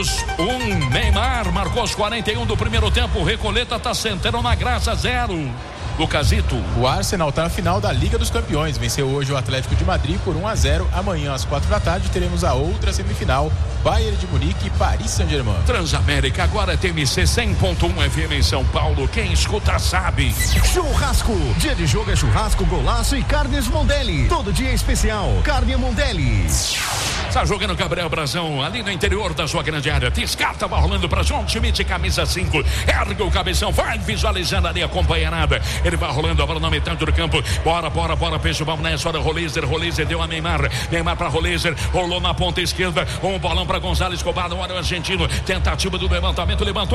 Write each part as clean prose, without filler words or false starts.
Neymar marcou os 41 do primeiro tempo. O Recoleta tá sentando na graça, 0. Lucasito. O Arsenal está na final da Liga dos Campeões. Venceu hoje o Atlético de Madrid por 1-0. Amanhã às 4 da tarde teremos a outra semifinal, Bayern de Munique e Paris Saint-Germain. Transamérica agora é TMC 100.1 FM em São Paulo. Quem escuta sabe. Churrasco. Dia de jogo é churrasco, golaço e carnes Mondelli. Todo dia é especial. Carne Mondelli. Está jogando Gabriel Brazão ali no interior da sua grande área. Descarta, vai rolando para João Schmidt, camisa 5. Ergue o cabeção, vai visualizando ali a companheirada. Ele vai rolando agora na metade do campo. Bora, peixe, vamos nessa hora. Rolizer deu a Neymar para Rolizer, rolou na ponta esquerda. Um bolão para Gonzalo Escobar, olha o argentino. Tentativa do levantamento, levantou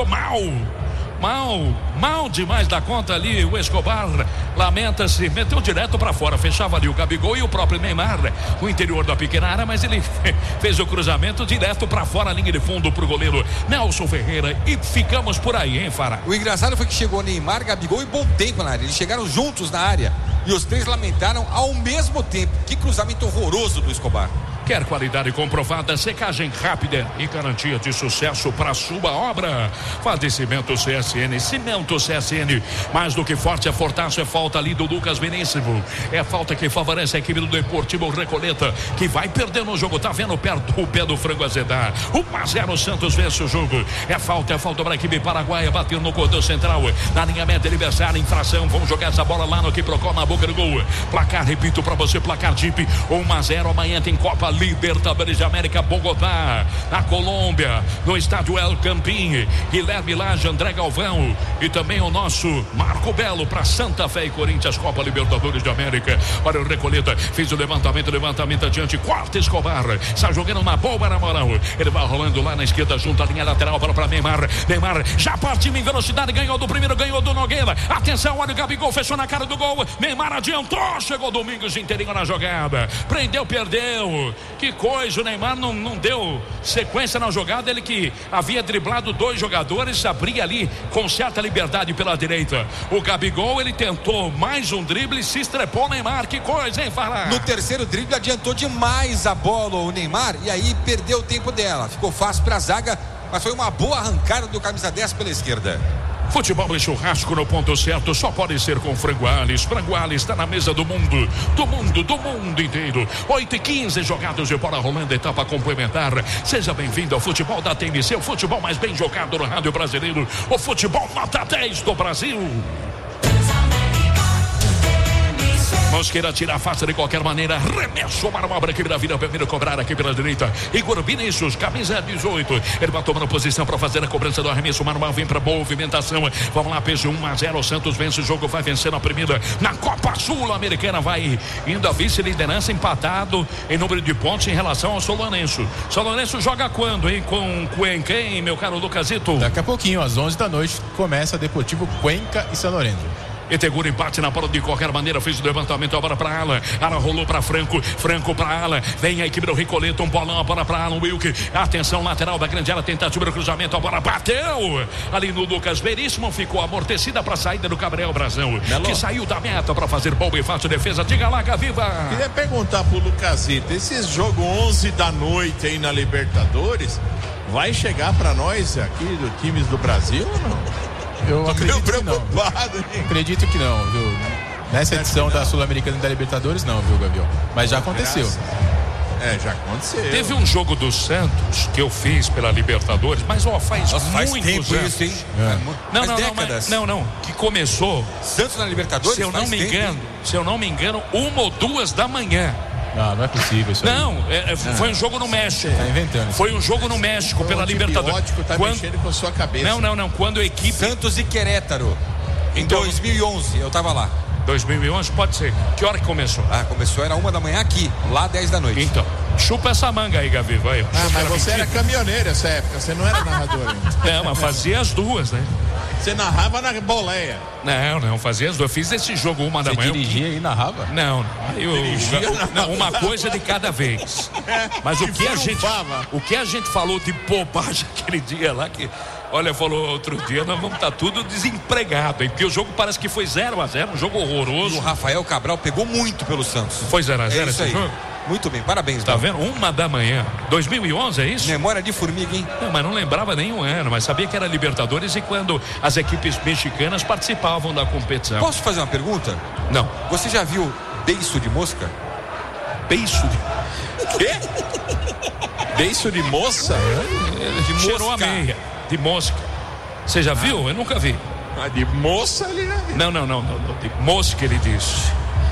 mal demais da conta ali. O Escobar lamenta-se, meteu direto para fora, fechava ali o Gabigol e o próprio Neymar, o interior da pequena área, mas ele fez o cruzamento direto para fora, a linha de fundo pro goleiro Nelson Ferreira, e ficamos por aí, hein, Fará? O engraçado foi que chegou Neymar, Gabigol e bom tempo na área, eles chegaram juntos na área e os três lamentaram ao mesmo tempo. Que cruzamento horroroso do Escobar. Quer qualidade comprovada, secagem rápida e garantia de sucesso para sua obra? Padecimento CSN, Cimento CSN, mais do que forte, é fortaço, é falta ali do Lucas Veríssimo. É falta que favorece a equipe do Deportivo Recoleta, que vai perder no jogo, tá vendo perto o pé do frango azedar. 1-0, Santos vence o jogo. É falta para a equipe paraguaia, bater no cordão central, na linha média, adversária, infração. Vamos jogar essa bola lá no que procura na boca do gol. Placar, repito para você, placar Jeep, 1-0, amanhã tem Copa Libertadores de América, Bogotá, na Colômbia, no estádio El Campín. Guilherme Lage, André Galvão e também o nosso Marco Belo para Santa Fé e Corinthians, Copa Libertadores de América. Olha o Recoleta, fez o levantamento adiante, quarta Escobar, está jogando na boa, na moral. Ele vai rolando lá na esquerda, junto à linha lateral para Neymar já partiu em velocidade, ganhou do primeiro, ganhou do Nogueira. Atenção, olha o Gabigol, fechou na cara do gol. Neymar adiantou, chegou Domingos inteirinho na jogada, prendeu, perdeu. Que coisa, o Neymar não deu sequência na jogada, ele que havia driblado 2 jogadores, abria ali com certa liberdade pela direita. O Gabigol, ele tentou mais um drible e se estrepou o Neymar. Que coisa, hein, Fará? No terceiro drible adiantou demais a bola o Neymar e aí perdeu o tempo dela, ficou fácil para a zaga, mas foi uma boa arrancada do camisa 10 pela esquerda. Futebol e churrasco no ponto certo só pode ser com Frango Ales. Frango Ales está na mesa do mundo inteiro. 8h15 jogados de bola rolando, etapa complementar. Seja bem-vindo ao futebol da TMC, o futebol mais bem jogado no rádio brasileiro, o futebol nota 10 do Brasil. Mosqueira tira a face de qualquer maneira. Remesso para uma equipe da vida. Primeiro cobrar aqui pela direita. Igor Vinícius, camisa 18. Ele vai tomando posição para fazer a cobrança do arremesso. Manuel vem para movimentação. Vamos lá, peso 1-0. Santos vence o jogo, vai vencer na primeira. Na Copa Sul-Americana vai indo a vice-liderança, empatado em número de pontos em relação ao São Lourenço. São Lourenço joga quando, hein? Com Cuenca, hein, meu caro Lucasito? Daqui a pouquinho, às 11 da noite, começa Deportivo Cuenca e São Lourenço. Etegura empate na bola de qualquer maneira, fez o levantamento agora para Alan. Alan rolou para Franco para Alan. Vem a equipe do Recoleta, um bolão agora para Alan Wilk. Atenção, lateral da grande área, tentativa do cruzamento, a bola bateu ali no Lucas Veríssimo, ficou amortecida para a saída do Gabriel Brazão, que saiu da meta para fazer boa e fácil defesa. Diga lá, Gaviva. Queria perguntar pro Lucasito, esse jogo 11 da noite aí na Libertadores vai chegar para nós aqui do times do Brasil ou não? Eu acredito que não, viu? Nessa edição da Sul-Americana e da Libertadores, não, viu, Gavião? Mas já aconteceu. Já aconteceu. Teve um jogo do Santos que eu fiz pela Libertadores, mas faz muitos tempo anos. Isso, hein? Não, que começou. Santos na Libertadores? Se eu não me engano, 1 ou 2 da manhã. Não é possível isso aí. Foi um jogo no México. Tá inventando. Foi um jogo no México pela Libertadores. Tá mexendo com a sua cabeça. Não. Quando a equipe... Santos e Querétaro. Em 2011, eu tava lá. 2011, pode ser. Que hora que começou? Começou, era 1 da manhã aqui, lá 10 da noite. Então, chupa essa manga aí, Gaviva. Mas você era caminhoneiro nessa época, você não era narrador ainda. Mas fazia as duas, né? Você narrava na boleia. Não, fazia as duas. Eu fiz esse jogo 1 da manhã. Você dirigia e narrava? Não, uma coisa de cada vez. Mas o que a gente falou de bobagem aquele dia lá, que... Olha, falou outro dia, nós vamos estar tudo desempregado, hein? Porque o jogo parece que foi 0-0, um jogo horroroso. E o Rafael Cabral pegou muito pelo Santos. Foi 0-0 esse jogo? Muito bem, parabéns. Tá vendo? 1h, 2011, é isso? Memória de formiga, hein? Não, mas não lembrava nenhum ano, mas sabia que era Libertadores e quando as equipes mexicanas participavam da competição. Posso fazer uma pergunta? Não. Você já viu beiço de mosca? Beiço de... Quê? Beiço de moça? De cheirou a meia. De mosca. Você já viu? Eu nunca vi. De moça ele já viu. Não. De mosca, ele disse.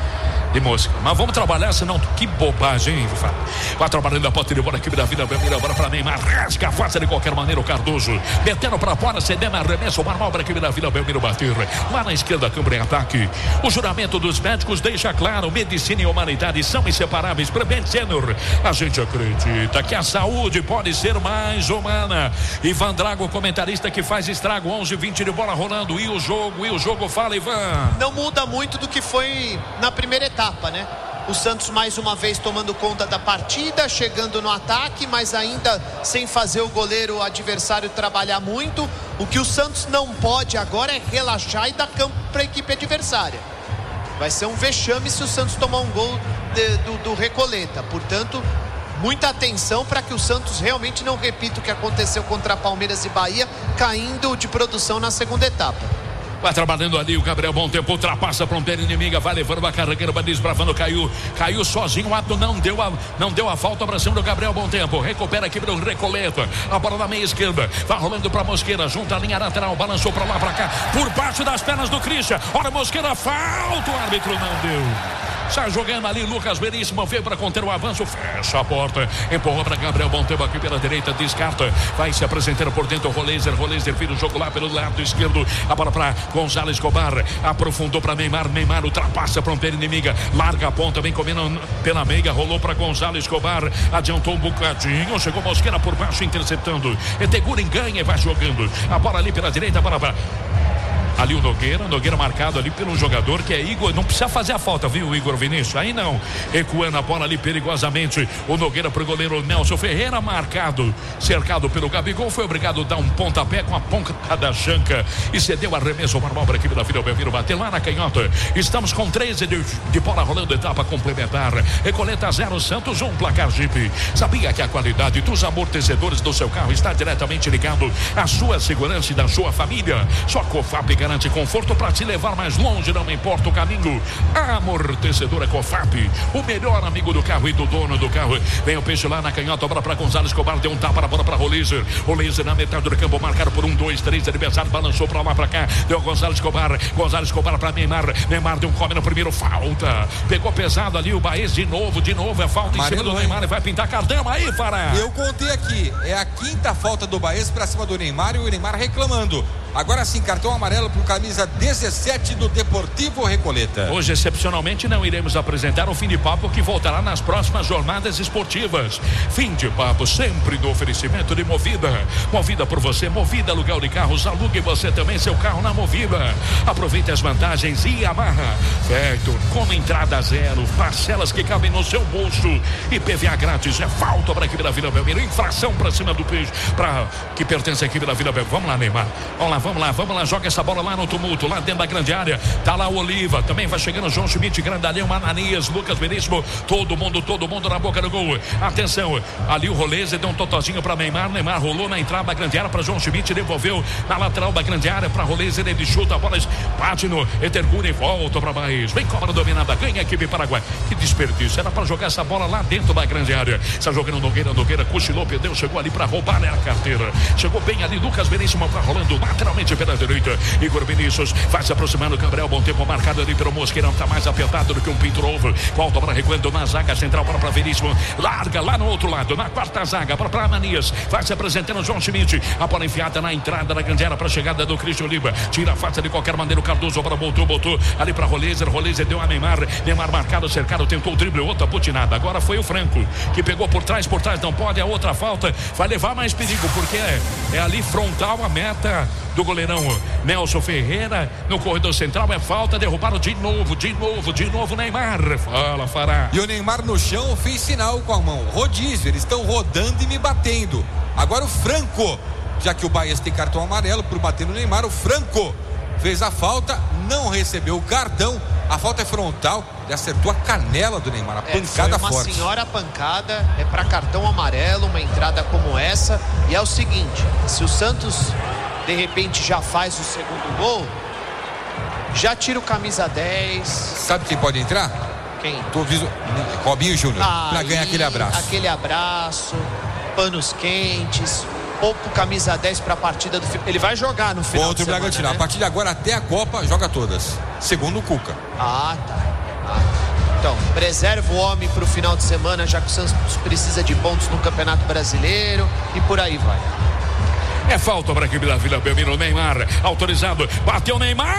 De mosca. Mas vamos trabalhar, senão que bobagem, hein? Vai trabalhando da ponta de bola aqui da vida, Belmiro, agora pra Neymar, rasga, faça de qualquer maneira o Cardoso, metendo pra fora, cedendo, arremesso, o Marmal para aqui da vida, Belmiro bater, lá na esquerda, câmara em ataque. O juramento dos médicos deixa claro, medicina e humanidade são inseparáveis. Prevent Senior, a gente acredita que a saúde pode ser mais humana. Ivan Drago, comentarista que faz estrago, 11:20 de bola rolando, e o jogo, fala, Ivan. Não muda muito do que foi na primeira etapa, né? O Santos mais uma vez tomando conta da partida, chegando no ataque, mas ainda sem fazer o goleiro adversário trabalhar muito. O que o Santos não pode agora é relaxar e dar campo para a equipe adversária. Vai ser um vexame se o Santos tomar um gol do Recoleta. Portanto, muita atenção para que o Santos realmente não repita o que aconteceu contra Palmeiras e Bahia, caindo de produção na segunda etapa. Vai trabalhando ali o Gabriel, bom tempo, ultrapassa a fronteira inimiga, vai levando a carreira, vai desbravando, caiu sozinho, o Ato não deu a falta para cima do Gabriel, bom tempo, recupera aqui pelo Recoleta, a bola na meia esquerda, vai rolando para Mosqueira, junta a linha lateral, balançou para lá, para cá, por baixo das pernas do Christian, olha Mosqueira, falta, o árbitro não deu. Sai jogando ali, Lucas Veríssimo veio para conter o avanço, fecha a porta, empurrou para Gabriel, bom tempo aqui pela direita, descarta, vai se apresentando por dentro, Roleiser vira o jogo lá pelo lado esquerdo, a bola para Gonzalo Escobar, aprofundou para Neymar, ultrapassa a fronteira inimiga, larga a ponta, vem comendo pela meia, rolou para Gonzalo Escobar, adiantou um bocadinho, chegou Mosqueira por baixo, interceptando, Eteguren ganha e vai jogando, a bola ali pela direita, a bola para... Ali o Nogueira marcado ali pelo jogador que é Igor, não precisa fazer a falta, viu, Igor Vinícius? Aí não, recuando a bola ali perigosamente, o Nogueira pro goleiro Nelson Ferreira, marcado, cercado pelo Gabigol, foi obrigado a dar um pontapé com a ponta da chanca e cedeu arremesso normal para a equipe da Vila Belmiro, bater lá na canhota. Estamos com 13 de bola rolando, etapa complementar, Recoleta 0, Santos 1, placar Jeep. Sabia que a qualidade dos amortecedores do seu carro está diretamente ligado à sua segurança e da sua família? Só Cofap garante conforto para te levar mais longe, não importa o caminho. Amortecedora Cofap, o melhor amigo do carro e do dono do carro. Vem o peixe lá na canhota, bola para Gonzalo Escobar, deu um tapa na bola para Roleiser na metade do campo, marcado por 1, 2, 3 adversário, balançou para lá, para cá, deu Gonzalo Escobar para Neymar deu um come no primeiro, falta, pegou pesado ali o Baez, de novo, é falta em cima do Neymar, e vai pintar cartão aí, Fará. Eu contei aqui, é a quinta falta do Baez para cima do Neymar e o Neymar reclamando. Agora sim, cartão amarelo para o camisa 17 do Deportivo Recoleta. Hoje, excepcionalmente, não iremos apresentar o Fim de Papo, que voltará nas próximas jornadas esportivas. Fim de Papo, sempre no oferecimento de Movida. Movida por você, Movida aluguel de carros, alugue você também seu carro na Movida. Aproveite as vantagens e amarra. Vector, com entrada zero, parcelas que cabem no seu bolso. E PVA grátis, é falta para a equipe da Vila Belmiro, infração para cima do peixe, que pertence à equipe da Vila Belmiro. Vamos lá, Neymar. Vamos lá, joga essa bola lá no tumulto, lá dentro da grande área, tá lá o Oliva, também vai chegando João Schmidt, Grandalhão, Ananias, Lucas Veríssimo, todo mundo na boca do gol, atenção, ali o Roleze deu um totozinho pra Neymar rolou na entrada da grande área pra João Schmidt, devolveu na lateral da grande área pra Roleze, ele chuta, a bola bate no Etergura e volta pra Baez, vem cobra dominada, ganha a equipe Paraguai, que desperdício, era pra jogar essa bola lá dentro da grande área, está jogando Nogueira, cochilou, perdeu, chegou ali pra roubar, né, a carteira, chegou bem ali, Lucas Veríssimo tá rolando lateralmente pela direita, Igor Vinícius vai se aproximando, Gabriel, bom tempo marcado ali pelo Mosqueirão, tá mais apertado do que um pinto novo, volta para recuando na zaga central, para Veríssimo, larga lá no outro lado, na quarta zaga, para Ananias, vai se apresentando João Schmidt, a bola enfiada na entrada da grande área para a chegada do Christian Oliva, tira a face de qualquer maneira, o Cardoso, a bola botou ali para Roleiser deu a Neymar marcado, cercado, tentou o drible, outra putinada, agora foi o Franco, que pegou por trás não pode, a outra falta, vai levar mais perigo, porque é ali frontal a meta do goleirão Nelson Ferreira, no corredor central, é falta, derrubaram de novo Neymar, fala, Fará. E o Neymar no chão fez sinal com a mão, rodízio, eles estão rodando e me batendo. Agora o Franco, já que o Baez tem cartão amarelo por bater no Neymar, o Franco fez a falta, não recebeu o cartão A falta é frontal. Ele acertou a canela do Neymar. A pancada foi uma forte. senhora pancada. É para cartão amarelo, uma entrada como essa. E é o seguinte, se o Santos de repente já faz o segundo gol, já tira o camisa 10. Sabe quem pode entrar? Quem? Robinho Júnior. Para ganhar aquele abraço. Aquele abraço, panos quentes, ou pro camisa 10 para a partida do final. Ele vai jogar no final. Contra o Bragantino. Né? A partir de agora até a Copa joga todas. Segundo o Cuca. Tá. Então, preserva o homem pro final de semana, já que o Santos precisa de pontos no Campeonato Brasileiro e por aí vai. É falta para a equipe da Vila Belmiro. Neymar autorizado, bateu Neymar.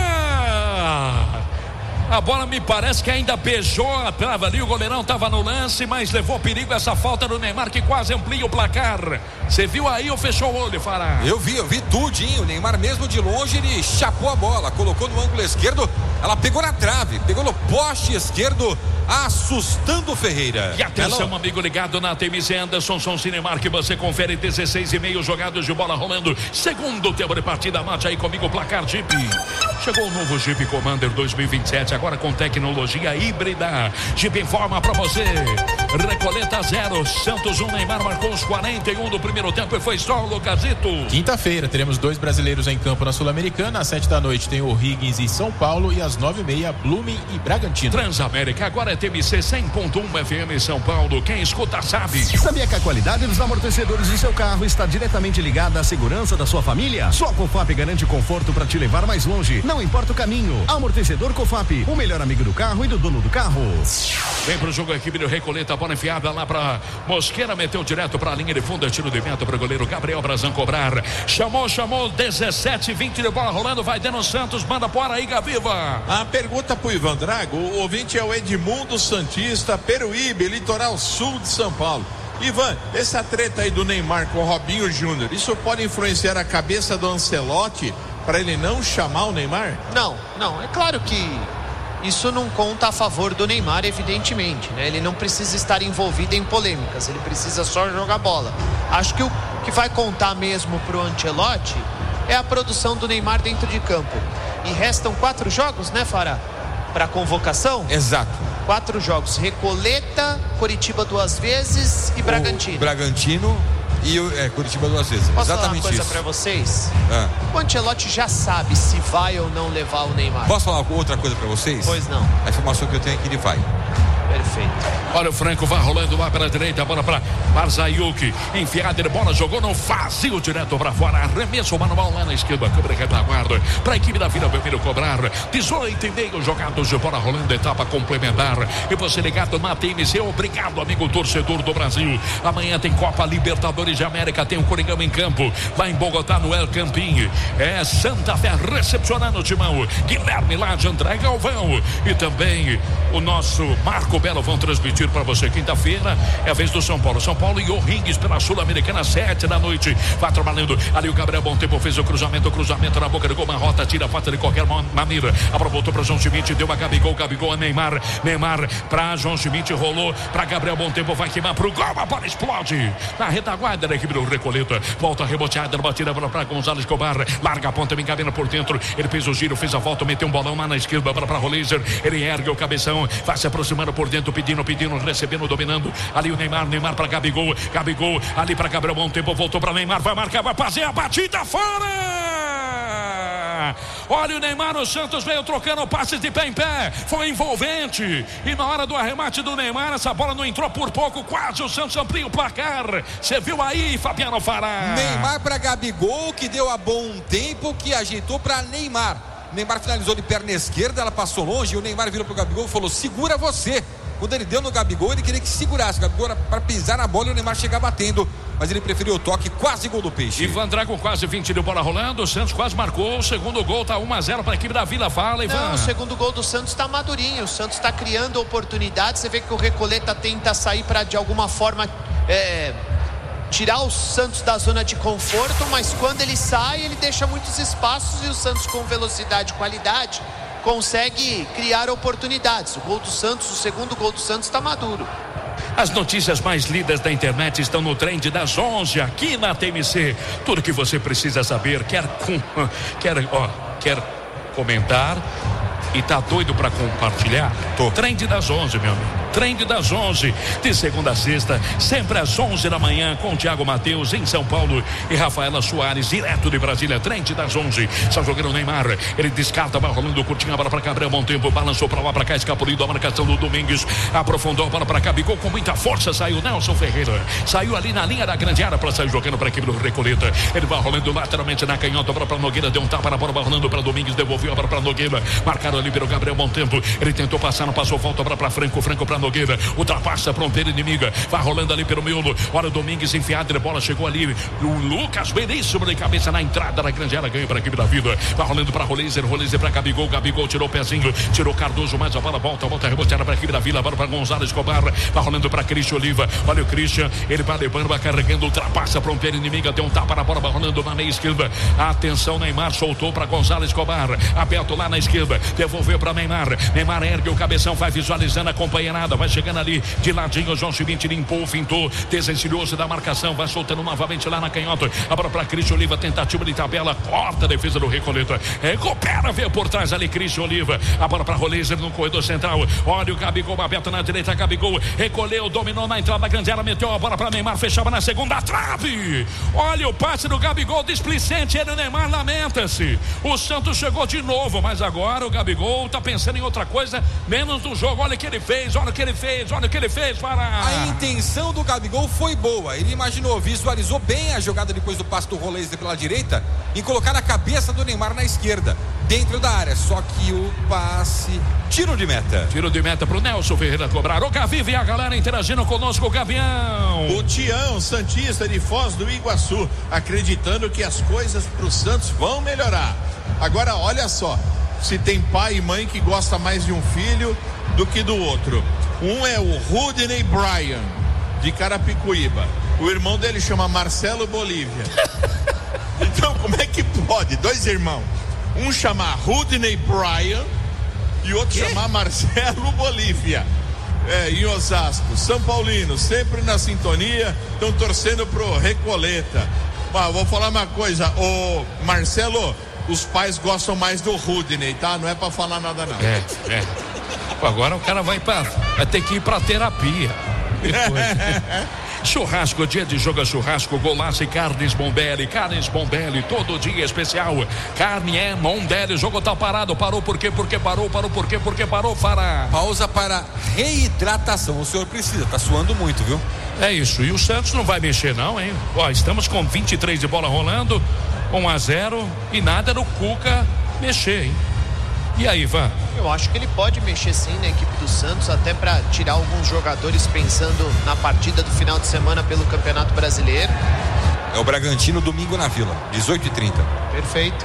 A bola me parece que ainda beijou a trava ali. O goleirão estava no lance, mas levou perigo essa falta do Neymar, que quase amplia o placar. Você viu aí ou fechou o olho, Fará? Eu vi tudinho. O Neymar mesmo de longe, ele chapou a bola, colocou no ângulo esquerdo. Ela pegou na trave, pegou no poste esquerdo, assustando o Ferreira. E atenção, amigo ligado na TMC Anderson Som Cinemark, que você confere 16,5 jogados de bola rolando. Segundo tempo de partida, mate aí comigo o placar Jeep. Chegou o novo Jeep Commander 2027, agora com tecnologia híbrida. Jeep informa pra você. Recoleta 0, Santos 1, Neymar marcou os 41 do primeiro tempo e foi só o Lucasito. Quinta-feira teremos 2 brasileiros em campo na Sul-Americana. Às 7 da noite tem o Higgins e São Paulo, e às 9h30 Blooming e Bragantino. Transamérica, agora é TMC 100.1 FM São Paulo. Quem escuta sabe. Sabia que a qualidade dos amortecedores de seu carro está diretamente ligada à segurança da sua família? Só a Cofap garante conforto para te levar mais longe, não importa o caminho. Amortecedor Cofap, o melhor amigo do carro e do dono do carro. Vem pro jogo a equipe do Recoleta, bola enfiada lá pra Mosqueira, meteu direto pra linha de fundo, tiro de meta pro goleiro Gabriel Brazão cobrar. Chamou, 17-20 de bola rolando, vai dentro Santos, manda fora aí, Gaviva. A pergunta pro Ivan Drago, o ouvinte é o Edmundo Santista, Peruíbe, litoral sul de São Paulo. Ivan, essa treta aí do Neymar com o Robinho Júnior, isso pode influenciar a cabeça do Ancelotti para ele não chamar o Neymar? Não, é claro que isso não conta a favor do Neymar, evidentemente, né? Ele não precisa estar envolvido em polêmicas, ele precisa só jogar bola. Acho que o que vai contar mesmo pro Ancelotti é a produção do Neymar dentro de campo. E restam 4 jogos, né, Fará? Para convocação? Exato. 4 jogos: Recoleta, Coritiba 2 vezes e Bragantino. Bragantino e Coritiba 2 vezes. Posso exatamente falar uma coisa isso para vocês? O Ancelotti já sabe se vai ou não levar o Neymar. Posso falar outra coisa para vocês? Pois não. A informação que eu tenho é que ele vai. Perfeito. Olha o Franco, vai rolando lá pela direita, a bola para Barzaiuki, enfiada de bola, jogou no vazio direto para fora, arremesso manual lá na esquerda, câmera retaguarda para a equipe da Vila Belmiro cobrar. 18,5 jogados de bola rolando, etapa complementar. E você ligado na TMC, obrigado, amigo torcedor do Brasil. Amanhã tem Copa Libertadores de América, tem o Coringão em campo, lá em Bogotá, no El Campín. É Santa Fé recepcionando o timão, Guilherme lá de André Galvão e também o nosso Marco Belo vão transmitir para você. Quinta-feira é a vez do São Paulo e O'Higgins pela Sul-Americana, 7 da noite. Vai trabalhando ali o Gabriel Bom Tempo, fez o cruzamento na boca do gol, uma rota, tira a falta de qualquer maneira. Aproveitou para João Schmidt, deu a Gabigol a Neymar para João Schmidt, rolou para Gabriel Bom Tempo, vai queimar pro gol, a bola explode na retaguarda da equipe do Recoleta. Volta reboteada, batida para Gonzalo Escobar, larga a ponta, me encabina por dentro. Ele fez o giro, fez a volta, meteu um bolão lá na esquerda para Roleiser. Ele ergue o cabeção, vai se aproximando por dentro, pedindo, recebendo, dominando. Ali o Neymar para Gabigol ali para Gabriel Bom Tempo, voltou para Neymar, vai marcar, vai fazer a batida fora. Olha o Neymar, o Santos veio trocando passes de pé em pé, foi envolvente, e na hora do arremate do Neymar, essa bola não entrou por pouco, quase o Santos amplia o placar. Você viu aí, Fabiano Fará? Neymar para Gabigol, que deu a Bom Tempo, que ajeitou para Neymar finalizou de perna esquerda, ela passou longe, e o Neymar virou pro Gabigol e falou: segura você. Quando ele deu no Gabigol, ele queria que segurasse o Gabigol para pisar na bola e o Neymar chegar batendo, mas ele preferiu o toque, quase gol do Peixe. Ivan Drago, quase 20 de bola rolando, o Santos quase marcou, o segundo gol tá 1-0 para a equipe da Vila. Fala, Ivan. Não, o segundo gol do Santos tá madurinho, o Santos tá criando oportunidades, você vê que o Recoleta tenta sair para de alguma forma tirar o Santos da zona de conforto, mas quando ele sai, ele deixa muitos espaços e o Santos, com velocidade e qualidade, consegue criar oportunidades. O gol do Santos, o segundo gol do Santos, está maduro. As notícias mais lidas da internet estão no trend das 11 aqui na TMC. Tudo que você precisa saber, quer comentar, E tá doido pra compartilhar? Trend das 11, meu amigo. Trend das 11, de segunda a sexta, sempre às 11 da manhã, com Thiago Matheus em São Paulo e Rafaela Soares, direto de Brasília. Trend das 11, está jogando o Neymar, ele descarta, vai rolando curtinho, a bola pra Gabriel, bom tempo, balançou pra lá, pra cá, escapulindo a marcação do Domingues, aprofundou a bola pra cá, Bigol com muita força, saiu Nelson Ferreira, saiu ali na linha da grande área pra sair jogando pra equipe do Recoleta, ele vai rolando lateralmente na canhota, bola pra Nogueira, deu um tapa na bola, vai rolando pra Domingues, devolveu a bola pra Nogueira, marcado ali pelo Gabriel, bom tempo, ele tentou passar, não passou, volta pra Franco pra Nogueira, ultrapassa a fronteira inimiga, vai rolando ali pelo miolo, olha o Domingues enfiado, a bola chegou ali, o Lucas Veríssimo de cabeça na entrada da grande área, ganha para a equipe da Vida, vai rolando para Roleiser para Gabigol, tirou o pezinho, tirou Cardoso, mas a bola volta reboteada para a equipe da Vila, bola para Gonzalo Escobar, vai rolando para Christian Oliva, olha o Christian, ele vai levando, vai carregando, ultrapassa a fronteira inimiga, deu um tapa na bola, vai rolando na meia esquerda, atenção, Neymar soltou para Gonzalo Escobar, aberto lá na esquerda, devolveu para Neymar ergue o cabeção, vai visualizando, acompanha nada, vai chegando ali de ladinho, João Schmidt limpou, fintou, desencilhou-se da marcação, vai soltando novamente lá na canhota, a bola para Christian Oliva, tentativa de tabela, corta a defesa do Recoleta, recupera, veio por trás ali Christian Oliva, a bola para Roleiser no corredor central, olha o Gabigol aberto na direita, Gabigol recolheu, dominou na entrada da grande área, meteu a bola para Neymar, fechava na segunda trave, olha o passe do Gabigol displicente, ele, o Neymar lamenta-se, o Santos chegou de novo, mas agora o Gabigol tá pensando em outra coisa, menos do jogo, olha o que ele fez, para... A intenção do Gabigol foi boa, ele imaginou, visualizou bem a jogada depois do passe do Roleiser pela direita e colocar na cabeça do Neymar na esquerda, dentro da área, só que o passe, tiro de meta pro Nelson Ferreira cobrar, o Gavi e a galera interagindo conosco, o Gavião, o Tião Santista de Foz do Iguaçu, acreditando que as coisas pro Santos vão melhorar. Agora olha só, se tem pai e mãe que gosta mais de um filho do que do outro. Um é o Rudney Bryan, de Carapicuíba. O irmão dele chama Marcelo Bolívia. Então, como é que pode? Dois irmãos. Um chamar Rudney Bryan e outro chamar Marcelo Bolívia. Em Osasco. São Paulino, sempre na sintonia, estão torcendo pro Recoleta. Mas vou falar uma coisa, ô Marcelo, os pais gostam mais do Rudney, tá? Não é pra falar nada não. Agora o cara vai ter que ir pra terapia. Churrasco, dia de jogo é churrasco, golaço e Carnes Bombelli, todo dia especial, carne é Mondelli, jogo tá parado, parou por quê? Porque parou, para... Pausa para reidratação, o senhor precisa, tá suando muito, viu? É isso, e o Santos não vai mexer não, hein? Ó, estamos com 23 de bola rolando, 1-0 e nada no Cuca mexer, hein? E aí, Ivan? Eu acho que ele pode mexer sim na equipe do Santos, até para tirar alguns jogadores pensando na partida do final de semana pelo Campeonato Brasileiro. É o Bragantino domingo na Vila, 18h30. Perfeito.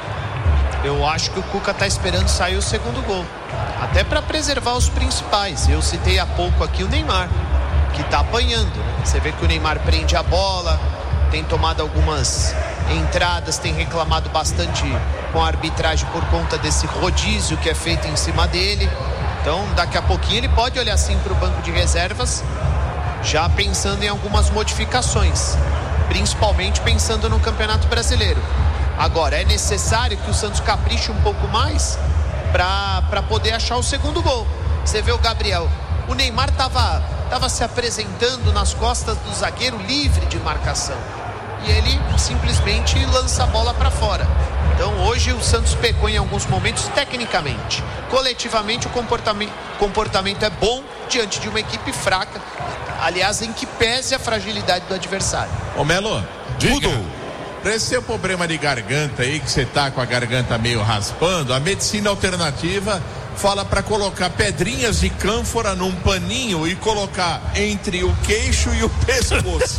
Eu acho que o Cuca tá esperando sair o segundo gol, até para preservar os principais. Eu citei há pouco aqui o Neymar, que tá apanhando. Você vê que o Neymar prende a bola, tem tomado algumas entradas, tem reclamado bastante com a arbitragem por conta desse rodízio que é feito em cima dele. Então daqui a pouquinho ele pode olhar assim para o banco de reservas, já pensando em algumas modificações, principalmente pensando no Campeonato Brasileiro. Agora é necessário que o Santos capriche um pouco mais para poder achar o segundo gol. Você vê o Gabriel, o Neymar estava se apresentando nas costas do zagueiro livre de marcação e ele simplesmente lança a bola para fora. Então hoje o Santos pecou em alguns momentos tecnicamente. Coletivamente o comportamento é bom diante de uma equipe fraca, aliás, em que pese a fragilidade do adversário. Ô Melo, mudou. Pra esse seu problema de garganta aí, que você tá com a garganta meio raspando, a medicina alternativa fala para colocar pedrinhas de cânfora num paninho e colocar entre o queixo e o pescoço.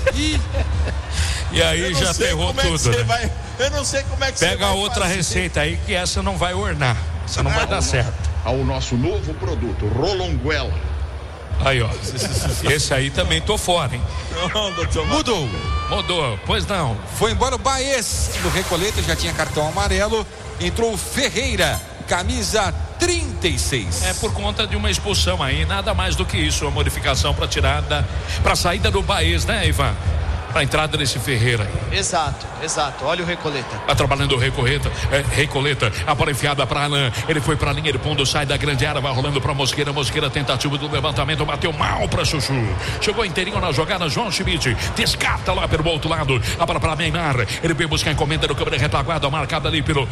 E aí já ferrou tudo, né? Eu não sei como é que você vai pega outra receita aí, que essa não vai ornar. Essa não vai dar certo. Ao nosso novo produto, Rolonguela. Aí, ó. Esse aí também tô fora, hein? Não, doutor. Mudou, pois não. Foi embora o Baez do Recoleta, já tinha cartão amarelo. Entrou o Ferreira, camisa 36. É por conta de uma expulsão aí, nada mais do que isso, a modificação para saída do Baez, né, Ivan? para a entrada desse Ferreira aí. Exato. Olha o Recoleta. Tá trabalhando o Recoleta. A bola enfiada para Alain. Ele foi para a linha de fundo, sai da grande área, vai rolando para Mosqueira. Mosqueira, tentativa do levantamento, bateu mal para Chuchu. Chegou inteirinho na jogada, João Schmidt. Descarta lá pelo outro lado. A bola para Neymar. Ele veio buscar a encomenda do câmera retaguarda, marcada ali pelo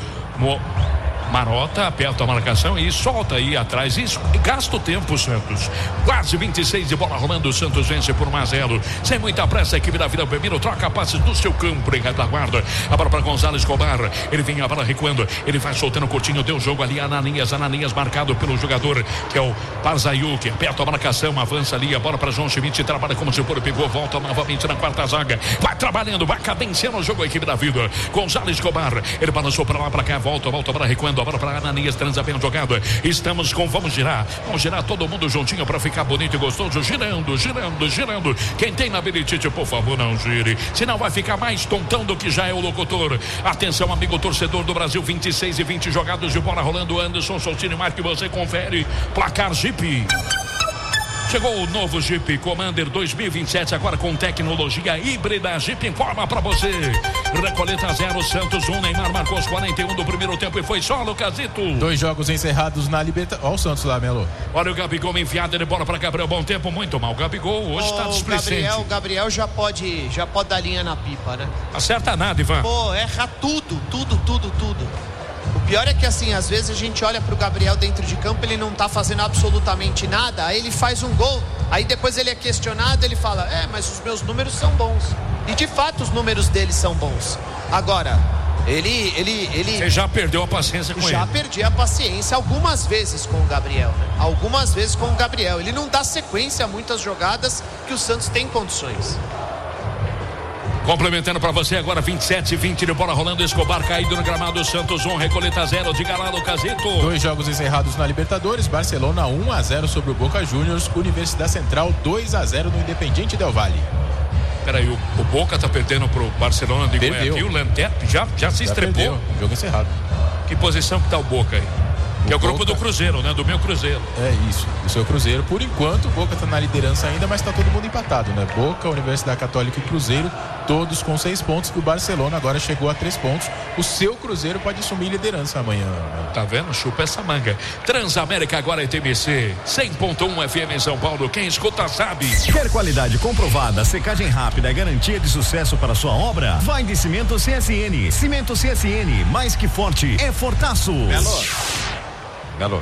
Marota, aperta a marcação e solta aí atrás. Isso, gasta o tempo, Santos. Quase 26 de bola rolando. O Santos vence por 1-0. Sem muita pressa, a equipe da Vila Belmiro troca passes do seu campo em retaguarda. A bola para Gonzalo Escobar. Ele vem a bola recuando. Ele vai soltando o curtinho. Deu jogo ali. Ananias marcado pelo jogador que é o Parzaiuk. Aperta a marcação, avança ali. A bola para João Schmidt. Trabalha como se for pegou. Volta novamente na quarta zaga. Vai trabalhando, vai cadenciando o jogo a equipe da Vida. Gonzalo Escobar. Ele balançou para lá, para cá. Volta para recuando. A bola para Ananias, transa bem jogado. Estamos com, vamos girar todo mundo juntinho para ficar bonito e gostoso, girando. Quem tem na Beritite, por favor, não gire, senão vai ficar mais tontão do que já é o locutor. Atenção, amigo torcedor do Brasil, 26-20 jogados de bola rolando. Anderson Soltini, marque, você confere. Placar Jeep. Chegou o novo Jeep Commander 2027, agora com tecnologia híbrida. Jeep informa pra você. Recoleta 0, Santos 1. Neymar marcou os 41 do primeiro tempo e foi só, Lucasito. 2 jogos encerrados na Libertadores. Olha o Santos lá, Melo. Olha o Gabigol enfiado de bola pra Gabriel. Bom tempo, muito mal. Gabigol hoje tá displicente. O Gabriel já pode dar linha na pipa, né? Acerta nada, Ivan. Erra tudo. O pior é que, assim, às vezes a gente olha pro Gabriel dentro de campo, ele não tá fazendo absolutamente nada, aí ele faz um gol, aí depois ele é questionado, ele fala, mas os meus números são bons. E de fato os números dele são bons. Agora, ele... Você já perdeu a paciência com ele? Já perdi a paciência algumas vezes com o Gabriel, né? Ele não dá sequência a muitas jogadas que o Santos tem condições. Complementando para você agora, 27-20 de bola rolando. Escobar caído no gramado. Santos 1, Recoleta 0. Diga lá, Lucasito. 2 jogos encerrados na Libertadores. Barcelona 1-0 sobre o Boca Juniors. Universidade Central 2-0 no Independiente Del Valle. Peraí, o Boca tá perdendo pro Barcelona de Guayaquil. Lanterna já se estrepou. Perdeu. Jogo encerrado. Que posição que tá o Boca aí? Que é o grupo do Cruzeiro, né? Do meu Cruzeiro. É isso, do seu Cruzeiro. Por enquanto, o Boca tá na liderança ainda, mas tá todo mundo empatado, né? Boca, Universidade Católica e Cruzeiro, todos com 6 pontos. E o Barcelona agora chegou a 3 pontos. O seu Cruzeiro pode assumir liderança amanhã. Tá vendo? Chupa essa manga. Transamérica agora é TMC. 100.1 FM em São Paulo. Quem escuta sabe. Quer qualidade comprovada, secagem rápida e garantia de sucesso para sua obra? Vai de Cimento CSN. Cimento CSN, mais que forte, é fortaço. Galo.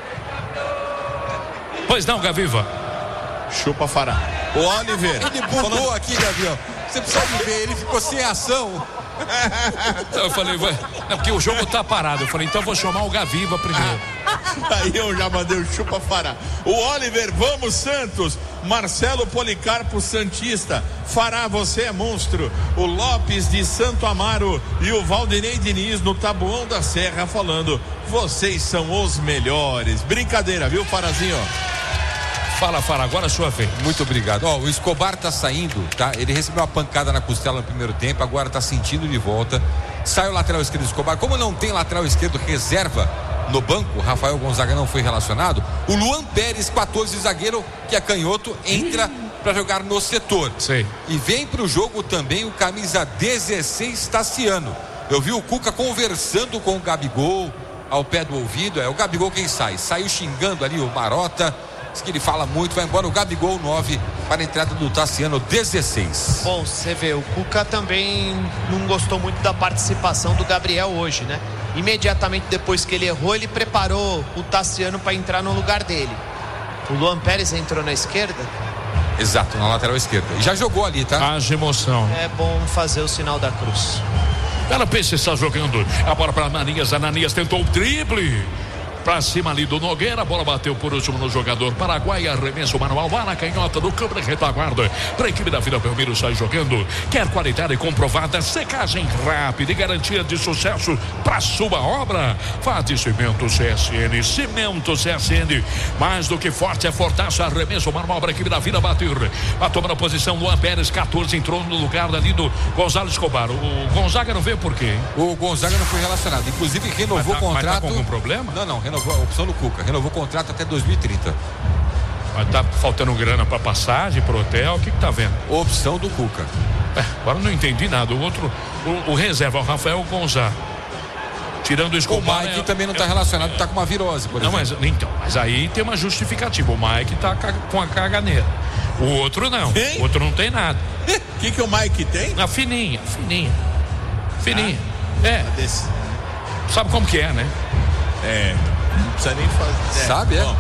Pois não, Gaviva. Chupa Fará. O Oliver. Ele bugou aqui, Gabriel. Você precisa de ver, ele ficou sem ação. Eu falei, não, porque o jogo tá parado. Eu falei, então vou chamar o Gaviva primeiro. Aí eu já mandei o chupa Fará. O Oliver, vamos Santos. Marcelo Policarpo Santista. Fará, você é monstro. O Lopes de Santo Amaro e o Valdinei Diniz no Taboão da Serra falando, vocês são os melhores. Brincadeira, viu, Farazinho? Fala, agora é sua vez. Muito obrigado. O Escobar tá saindo, tá? Ele recebeu uma pancada na costela no primeiro tempo, agora tá sentindo de volta. Sai o lateral esquerdo do Escobar. Como não tem lateral esquerdo reserva no banco, Rafael Gonzaga não foi relacionado. O Luan Pérez, 14 zagueiro, que é canhoto, entra para jogar no setor. Sei. E vem pro jogo também o camisa 16, Tassiano. Eu vi o Cuca conversando com o Gabigol ao pé do ouvido. É o Gabigol quem sai. Saiu xingando ali o Marota. Diz que ele fala muito, vai embora o Gabigol 9 para a entrada do Tassiano 16. Bom, você vê, o Cuca também não gostou muito da participação do Gabriel hoje, né? Imediatamente depois que ele errou, ele preparou o Tassiano para entrar no lugar dele. O Luan Pérez entrou na esquerda? Exato, na lateral esquerda. E já jogou ali, tá? Haja emoção. É bom fazer o sinal da cruz. Ela pensa está jogando a bola para Ananias tentou o drible. Pra cima ali do Nogueira, a bola bateu por último no jogador paraguaio, arremesso manual, vai na canhota do câmera retaguarda, pra equipe da Vila Belmiro sai jogando, quer qualidade comprovada, secagem rápida e garantia de sucesso pra sua obra, faz de Cimento CSN, mais do que forte, é fortaço, arremesso manual pra equipe da Vila bater, a tomar a posição, Luan Pérez, 14, entrou no lugar ali do Gonzalo Escobar, o Gonzaga não veio por quê? O Gonzaga não foi relacionado, inclusive renovou o contrato. Mas tá com algum problema? Não, renovou a opção do Cuca, renovou o contrato até 2030. Mas tá faltando grana pra passagem, pro hotel, o que tá vendo? Opção do Cuca. Agora não entendi nada. O outro, o reserva, o Rafael Gonzalo. Tirando o Escobar. O Mike também não tá relacionado, tá com uma virose, por exemplo. Mas aí tem uma justificativa. O Mike tá com a caganeira. O outro não. Quem? O outro não tem nada. O que o Mike tem? A fininha. Sabe como que é, né? Não precisa nem fazer. Sabe, Bom.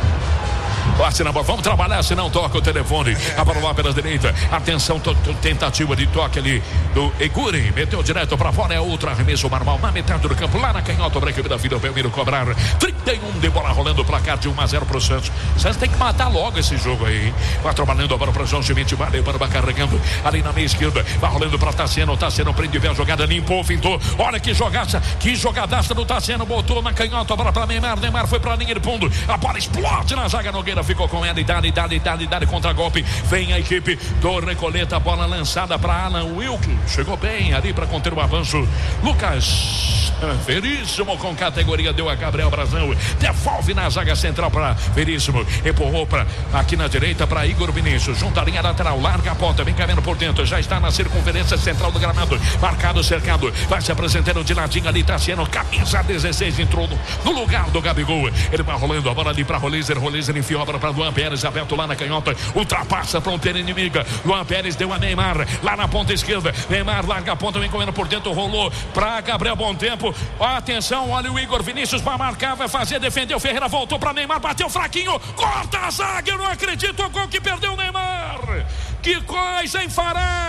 Passe na bola, vamos trabalhar, se não toca o telefone. A bola lá pela direita. Atenção, tentativa de toque ali do Eguri. Meteu direto pra fora, é outro arremesso normal na metade do campo, lá na canhota, para a equipe da Vila Belmiro cobrar. 31 de bola rolando, o placar de 1-0 pro Santos. Santos tem que matar logo esse jogo aí. Vai trabalhando a bola pra João Schmidt, vai carregando ali na meia esquerda. Vai rolando pra Tassiano prende bem a jogada, limpou, fintou. Olha que jogadaça do Tassiano, botou na canhota, a bola pra Neymar foi pra linha de fundo. A bola explode na zaga, Nogueira ficou com ela e dá contra-golpe. Vem a equipe do Recoleta, a bola lançada para Alan Wilk. Chegou bem ali para conter o avanço. Lucas Veríssimo com categoria, deu a Gabriel Brazão. Devolve na zaga central para Veríssimo. Empurrou para aqui na direita para Igor Vinícius. Junta a linha lateral, larga a ponta, vem caminhando por dentro. Já está na circunferência central do gramado. Marcado, cercado. Vai se apresentando de ladinho ali, tá sendo camisa 16. Entrou no lugar do Gabigol. Ele vai rolando a bola ali para Roleiser enfiou a bola para Luan Pérez, aberto lá na canhota, ultrapassa a fronteira inimiga. Luan Pérez deu a Neymar lá na ponta esquerda. Neymar larga a ponta, vem comendo por dentro, rolou para Gabriel Bom Tempo. Atenção, olha o Igor Vinícius para marcar, vai fazer, defendeu. Ferreira voltou para Neymar, bateu fraquinho, corta a zaga. Eu não acredito, o gol que perdeu o Neymar. Que coisa, hein,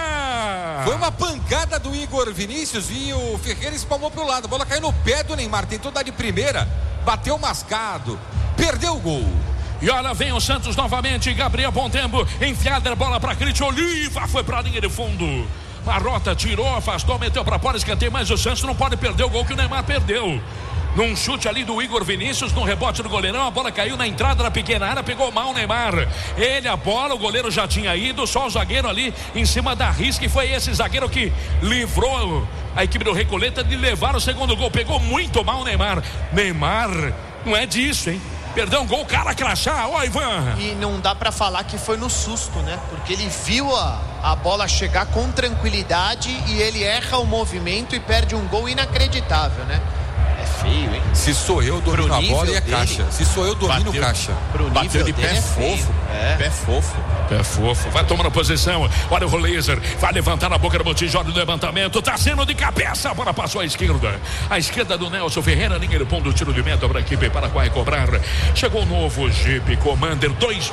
Fará? Foi uma pancada do Igor Vinícius e o Ferreira espalmou pro lado. A bola caiu no pé do Neymar, tentou dar de primeira, bateu mascado, perdeu o gol. E olha, vem o Santos novamente. Gabriel Bom Tempo, enfiada a bola para Crit Oliva, foi para a linha de fundo. Marrota tirou, afastou, meteu para fora, escanteio, mas o Santos não pode perder o gol que o Neymar perdeu. Num chute ali do Igor Vinícius, num rebote do goleirão, a bola caiu na entrada da pequena área, pegou mal o Neymar. Ele, a bola, o goleiro já tinha ido, só o zagueiro ali em cima da risca, e foi esse zagueiro que livrou a equipe do Recoleta de levar o segundo gol. Pegou muito mal o Neymar. Neymar não é disso, hein? Perdeu um gol, cara crachá, ó, Ivan. E não dá pra falar que foi no susto, né? Porque ele viu a bola chegar com tranquilidade e ele erra o movimento e perde um gol inacreditável, né? É feio, hein? Se sou eu, domino a bola e é caixa. Se sou eu, domino caixa. Bateu de pé fofo. Pé fofo. Pé fofo. Vai tomando posição. Olha o Roleiser. Vai levantar a boca do botijão do levantamento. Tá sendo de cabeça. A bola passou à esquerda. A esquerda do Nelson Ferreira. Linha de ponto, tiro de meta para a equipe Paraguai cobrar. Chegou o novo Jeep Commander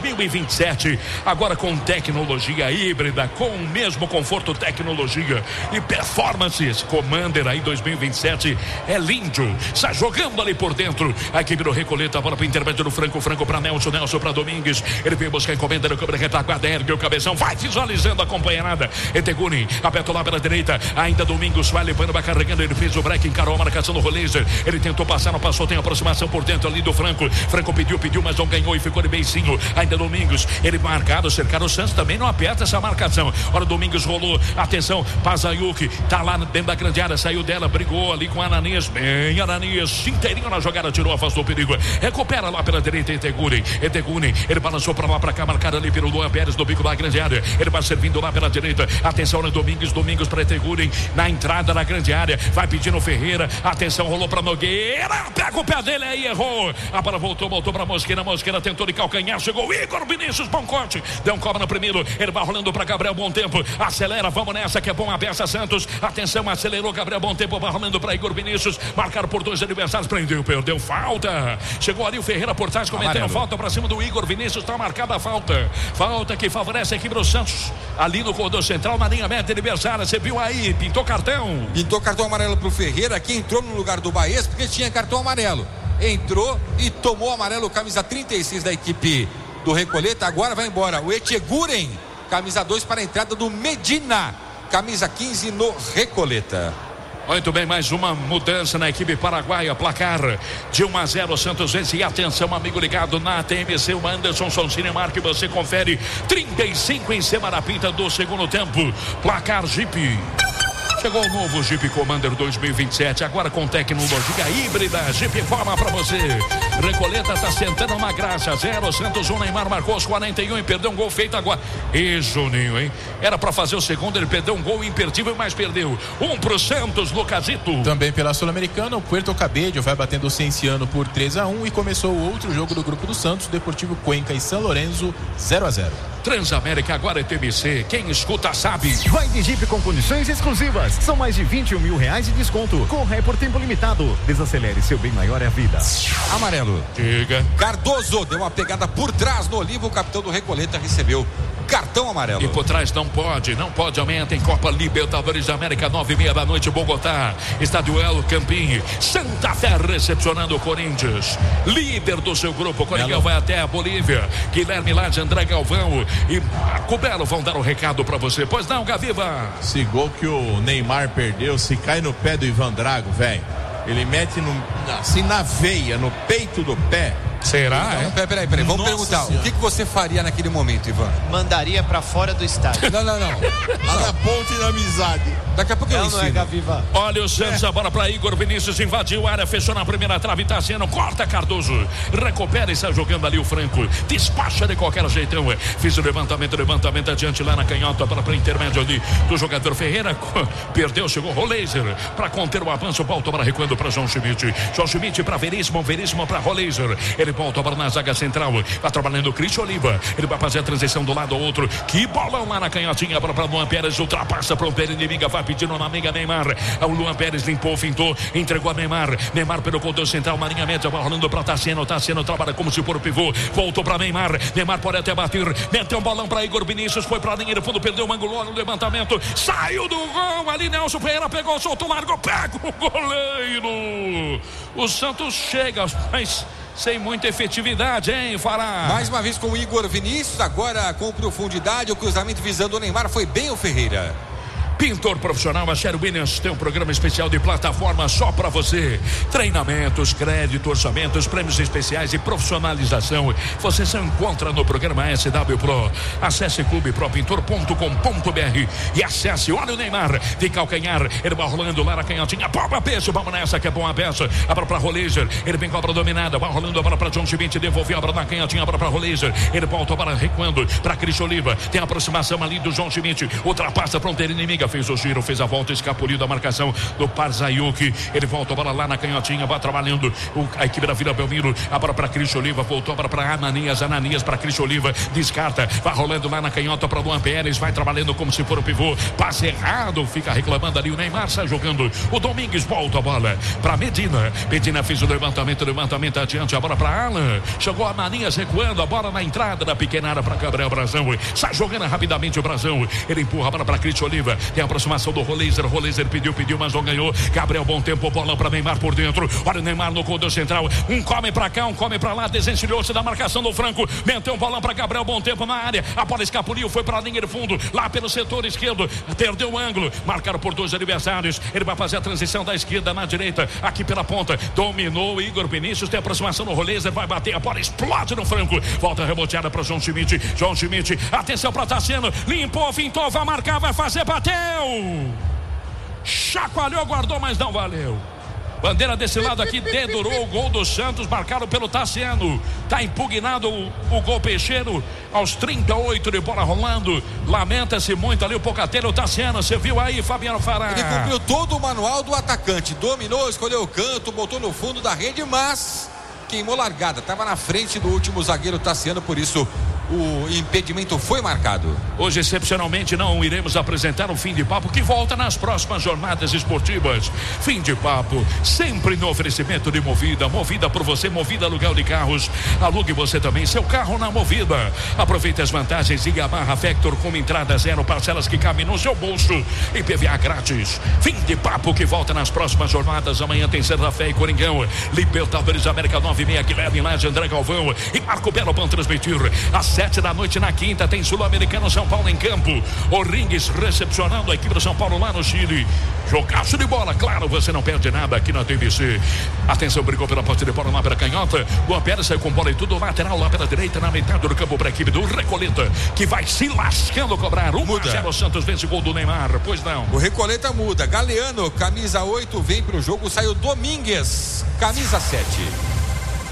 2027. Agora com tecnologia híbrida. Com o mesmo conforto, tecnologia e performance. Esse Commander aí 2027 é lindo. Está jogando ali por dentro. A equipe do Recoleta, a bola para o intermédio do Franco para Nelson para Domingues. Ele veio buscar a encomenda no câmera retaguarda, ergue o cabeção, vai visualizando a companheirada. Eteguni, aberto lá pela direita, ainda Domingos vai levando, vai carregando, ele fez o break, encarou a marcação do Roleiser. Ele tentou passar, não passou, tem aproximação por dentro ali do Franco. Franco pediu, mas não ganhou e ficou de beicinho. Ainda Domingos, ele marcado, cercado, o Santos também não aperta essa marcação. Olha o Domingos rolou, atenção, Pazayuki, tá lá dentro da grande área, saiu dela, brigou ali com Ananias, bem Ananias, inteirinho na jogada, tirou, afastou o perigo, recupera lá pela direita, Eteguni, ele balançou pra lá, pra cá, marcado ali pelo Luan Pérez, do bico da grande área, ele vai servindo lá pela direita, atenção no Domingos pra Eteguni, na entrada da grande área, vai pedindo Ferreira, atenção, rolou pra Nogueira, pega o pé dele aí, errou, a bola voltou pra Mosqueira tentou de calcanhar, chegou Igor Vinícius, bom corte, deu um cobra no primeiro, ele vai rolando pra Gabriel Bom Tempo, acelera, vamos nessa que é bom a peça Santos, atenção, acelerou Gabriel Bom Tempo, vai rolando pra Igor Vinícius, marcado por dois adversários, prendeu, perdeu, falta, chegou ali o Ferreira por trás, cometendo falta pra cima do Igor Vinícius, tá marcada a falta que favorece a equipe do Santos, ali no corredor central, na linha meta adversária, você viu aí, pintou cartão amarelo pro Ferreira, que entrou no lugar do Baez, porque tinha cartão amarelo, entrou e tomou amarelo, camisa 36 da equipe do Recoleta, agora vai embora o Echeguren, camisa 2 para a entrada do Medina, camisa 15 no Recoleta. Muito bem, mais uma mudança na equipe paraguaia, placar de 1-0 Santos vence, e atenção amigo ligado na TMC, o Anderson Sonsini marca e você confere 35 em cima da pinta do segundo tempo, placar Jeep. Chegou o novo Jeep Commander 2027, agora com tecnologia híbrida, Jeep informa para você. Recoleta tá sentando uma graça. 0, Santos 1, Neymar marcou aos 41 e perdeu um gol feito agora. E Juninho, hein? Era pra fazer o segundo, ele perdeu um gol imperdível, mas perdeu. 1 pro Santos, Lucasito. Também pela Sul-Americana, o Puerto Cabello vai batendo o Cienciano por 3-1 e começou o outro jogo do grupo do Santos, Deportivo Cuenca e São Lourenço, 0-0. Transamérica agora é TBC. Quem escuta sabe. Vai de Jeep com condições exclusivas. São mais de R$21 mil de desconto. Corra por tempo limitado. Desacelere, seu bem maior é a vida. Amarelo. Diga. Cardoso deu uma pegada por trás no Olivo. O capitão do Recoleta recebeu cartão amarelo. E por trás não pode. Amanhã tem Copa Libertadores da América, 9:30 da noite, Bogotá. Estádio El Campín. Santa Fé recepcionando o Corinthians. Líder do seu grupo. O Coringão vai até a Bolívia. Guilherme Lage, André Galvão e Marco Belo vão dar o recado pra você. Pois não, Gaviva? Esse gol que o Neymar perdeu, se cai no pé do Ivan Drago, velho. Ele mete assim na veia, no peito do pé. Será? Então, peraí. Vamos perguntar. Senhora. O que você faria naquele momento, Ivan? Mandaria pra fora do estádio. Não. Lá na ponte da amizade. Daqui a pouco eu ensino. Não é Gaviva. Olha o Santos, a bola para Igor Vinícius, invadiu a área, fechou na primeira trave, tá sendo, corta Cardoso, recupera e está jogando ali o Franco, despacha de qualquer jeitão, fiz o levantamento adiante lá na canhota para intermédio ali do jogador Ferreira, perdeu, chegou Roleiser para conter o avanço, volta para recuando para João Schmidt para Veríssimo para Roleiser, ele volta para na zaga central, vai trabalhando o Cristian Oliva, ele vai fazer a transição do lado ao outro, que bolão lá na canhotinha para Luan Pérez, ultrapassa para o pé inimiga, vai pedindo uma amiga Neymar, o Luan Pérez limpou, fintou, entregou a Neymar pelo contorno central, Marinha média, vai rolando para Tassiano trabalha como se for o pivô, voltou para Neymar pode até bater, meteu um bolão para Igor Vinícius, foi para a linha de fundo, perdeu o ângulo no levantamento, saiu do gol, ali Nelson Ferreira pegou, soltou, largou, pega o goleiro, o Santos chega, mas sem muita efetividade, hein, Fará? Mais uma vez com o Igor Vinícius, agora com profundidade, o cruzamento visando o Neymar, foi bem o Ferreira. Pintor profissional, a Sherry Williams tem um programa especial de plataforma só para você. Treinamentos, crédito, orçamentos, prêmios especiais e profissionalização. Você se encontra no programa SW Pro. Acesse clubepropintor.com.br e acesse. Olha o Neymar de calcanhar. Ele vai rolando lá na canhotinha. Bomba peça, vamos nessa que é boa peça. A bola para Roleiser. Ele vem com a bola dominada. Vai rolando a bola para John Schmidt. Devolveu a bola na canhotinha. A bola para Roleiser. Ele volta a bola recuando para Cristian Oliva. Tem a aproximação ali do John Schmidt. Ultrapassa a fronteira inimiga. Fez o giro, fez a volta, escapuliu da marcação do Parzaiuki. Ele volta a bola lá na canhotinha, vai trabalhando a equipe da Vila Belmiro. A bola para Cristian Oliva, voltou a bola para Ananias para Cristian Oliva, descarta, vai rolando lá na canhota para Luan Pérez, vai trabalhando como se for o pivô, passe errado, fica reclamando ali o Neymar, sai jogando. O Domingues volta a bola para Medina fez o levantamento adiante, a bola para Alan, chegou a Ananias recuando, a bola na entrada da pequena área para Gabriel Brazão, sai jogando rapidamente o Brazão, ele empurra a bola para Cristian Oliva, tem a aproximação do Roleiser pediu, mas não ganhou. Gabriel, bom tempo, bola para Neymar por dentro. Olha o Neymar no contorno central. Um come para cá, um come para lá. Desencilhou-se da marcação do Franco. Meteu um bolão para Gabriel, bom tempo na área. A bola escapuliu, foi para a linha de fundo. Lá pelo setor esquerdo. Perdeu o ângulo. Marcaram por dois adversários. Ele vai fazer a transição da esquerda na direita. Aqui pela ponta. Dominou Igor Vinícius. Tem aproximação do Roleiser. Vai bater. A bola explode no Franco. Volta reboteada para João Schmidt. Atenção para Tassiano. Limpou, fintou, vai marcar, vai fazer, bateu. Chacoalhou, guardou, mas não valeu. Bandeira desse lado aqui, dedurou o gol do Santos, marcado pelo Tassiano. Tá impugnado o gol peixeiro aos 38 de bola rolando. Lamenta-se muito ali o Pocatello. Tassiano, você viu aí, Fabiano Fará? Ele cumpriu todo o manual do atacante. Dominou, escolheu o canto, botou no fundo da rede, mas queimou largada. Tava na frente do último zagueiro Tassiano, por isso o impedimento foi marcado. Hoje, excepcionalmente, não iremos apresentar o Fim de Papo, que volta nas próximas jornadas esportivas. Fim de Papo, sempre no oferecimento de Movida por você, Movida Aluguel de Carros. Alugue você também seu carro na Movida. Aproveite as vantagens de Yamaha Vector com entrada zero, parcelas que cabem no seu bolso e PVA grátis. Fim de Papo, que volta nas próximas jornadas. Amanhã tem Santa Fé e Coringão. Libertadores América 9:30, Guilherme Lage, André Galvão e Marco Belo vão transmitir às 7 da noite na quinta. Tem Sul-Americano, São Paulo em campo. O Ringues recepcionando a equipe do São Paulo lá no Chile. Jogaço de bola, claro, você não perde nada aqui na TBC. Atenção, brigou pela posse de bola lá pela canhota. Luan Pérez saiu com bola e tudo, lateral lá pela direita, na metade do campo para a equipe do Recoleta, que vai se lascando cobrar. 1-0, Santos vence o gol do Neymar, pois não. O Recoleta muda. Galeano, camisa 8, vem pro jogo, saiu Domingues, camisa 7.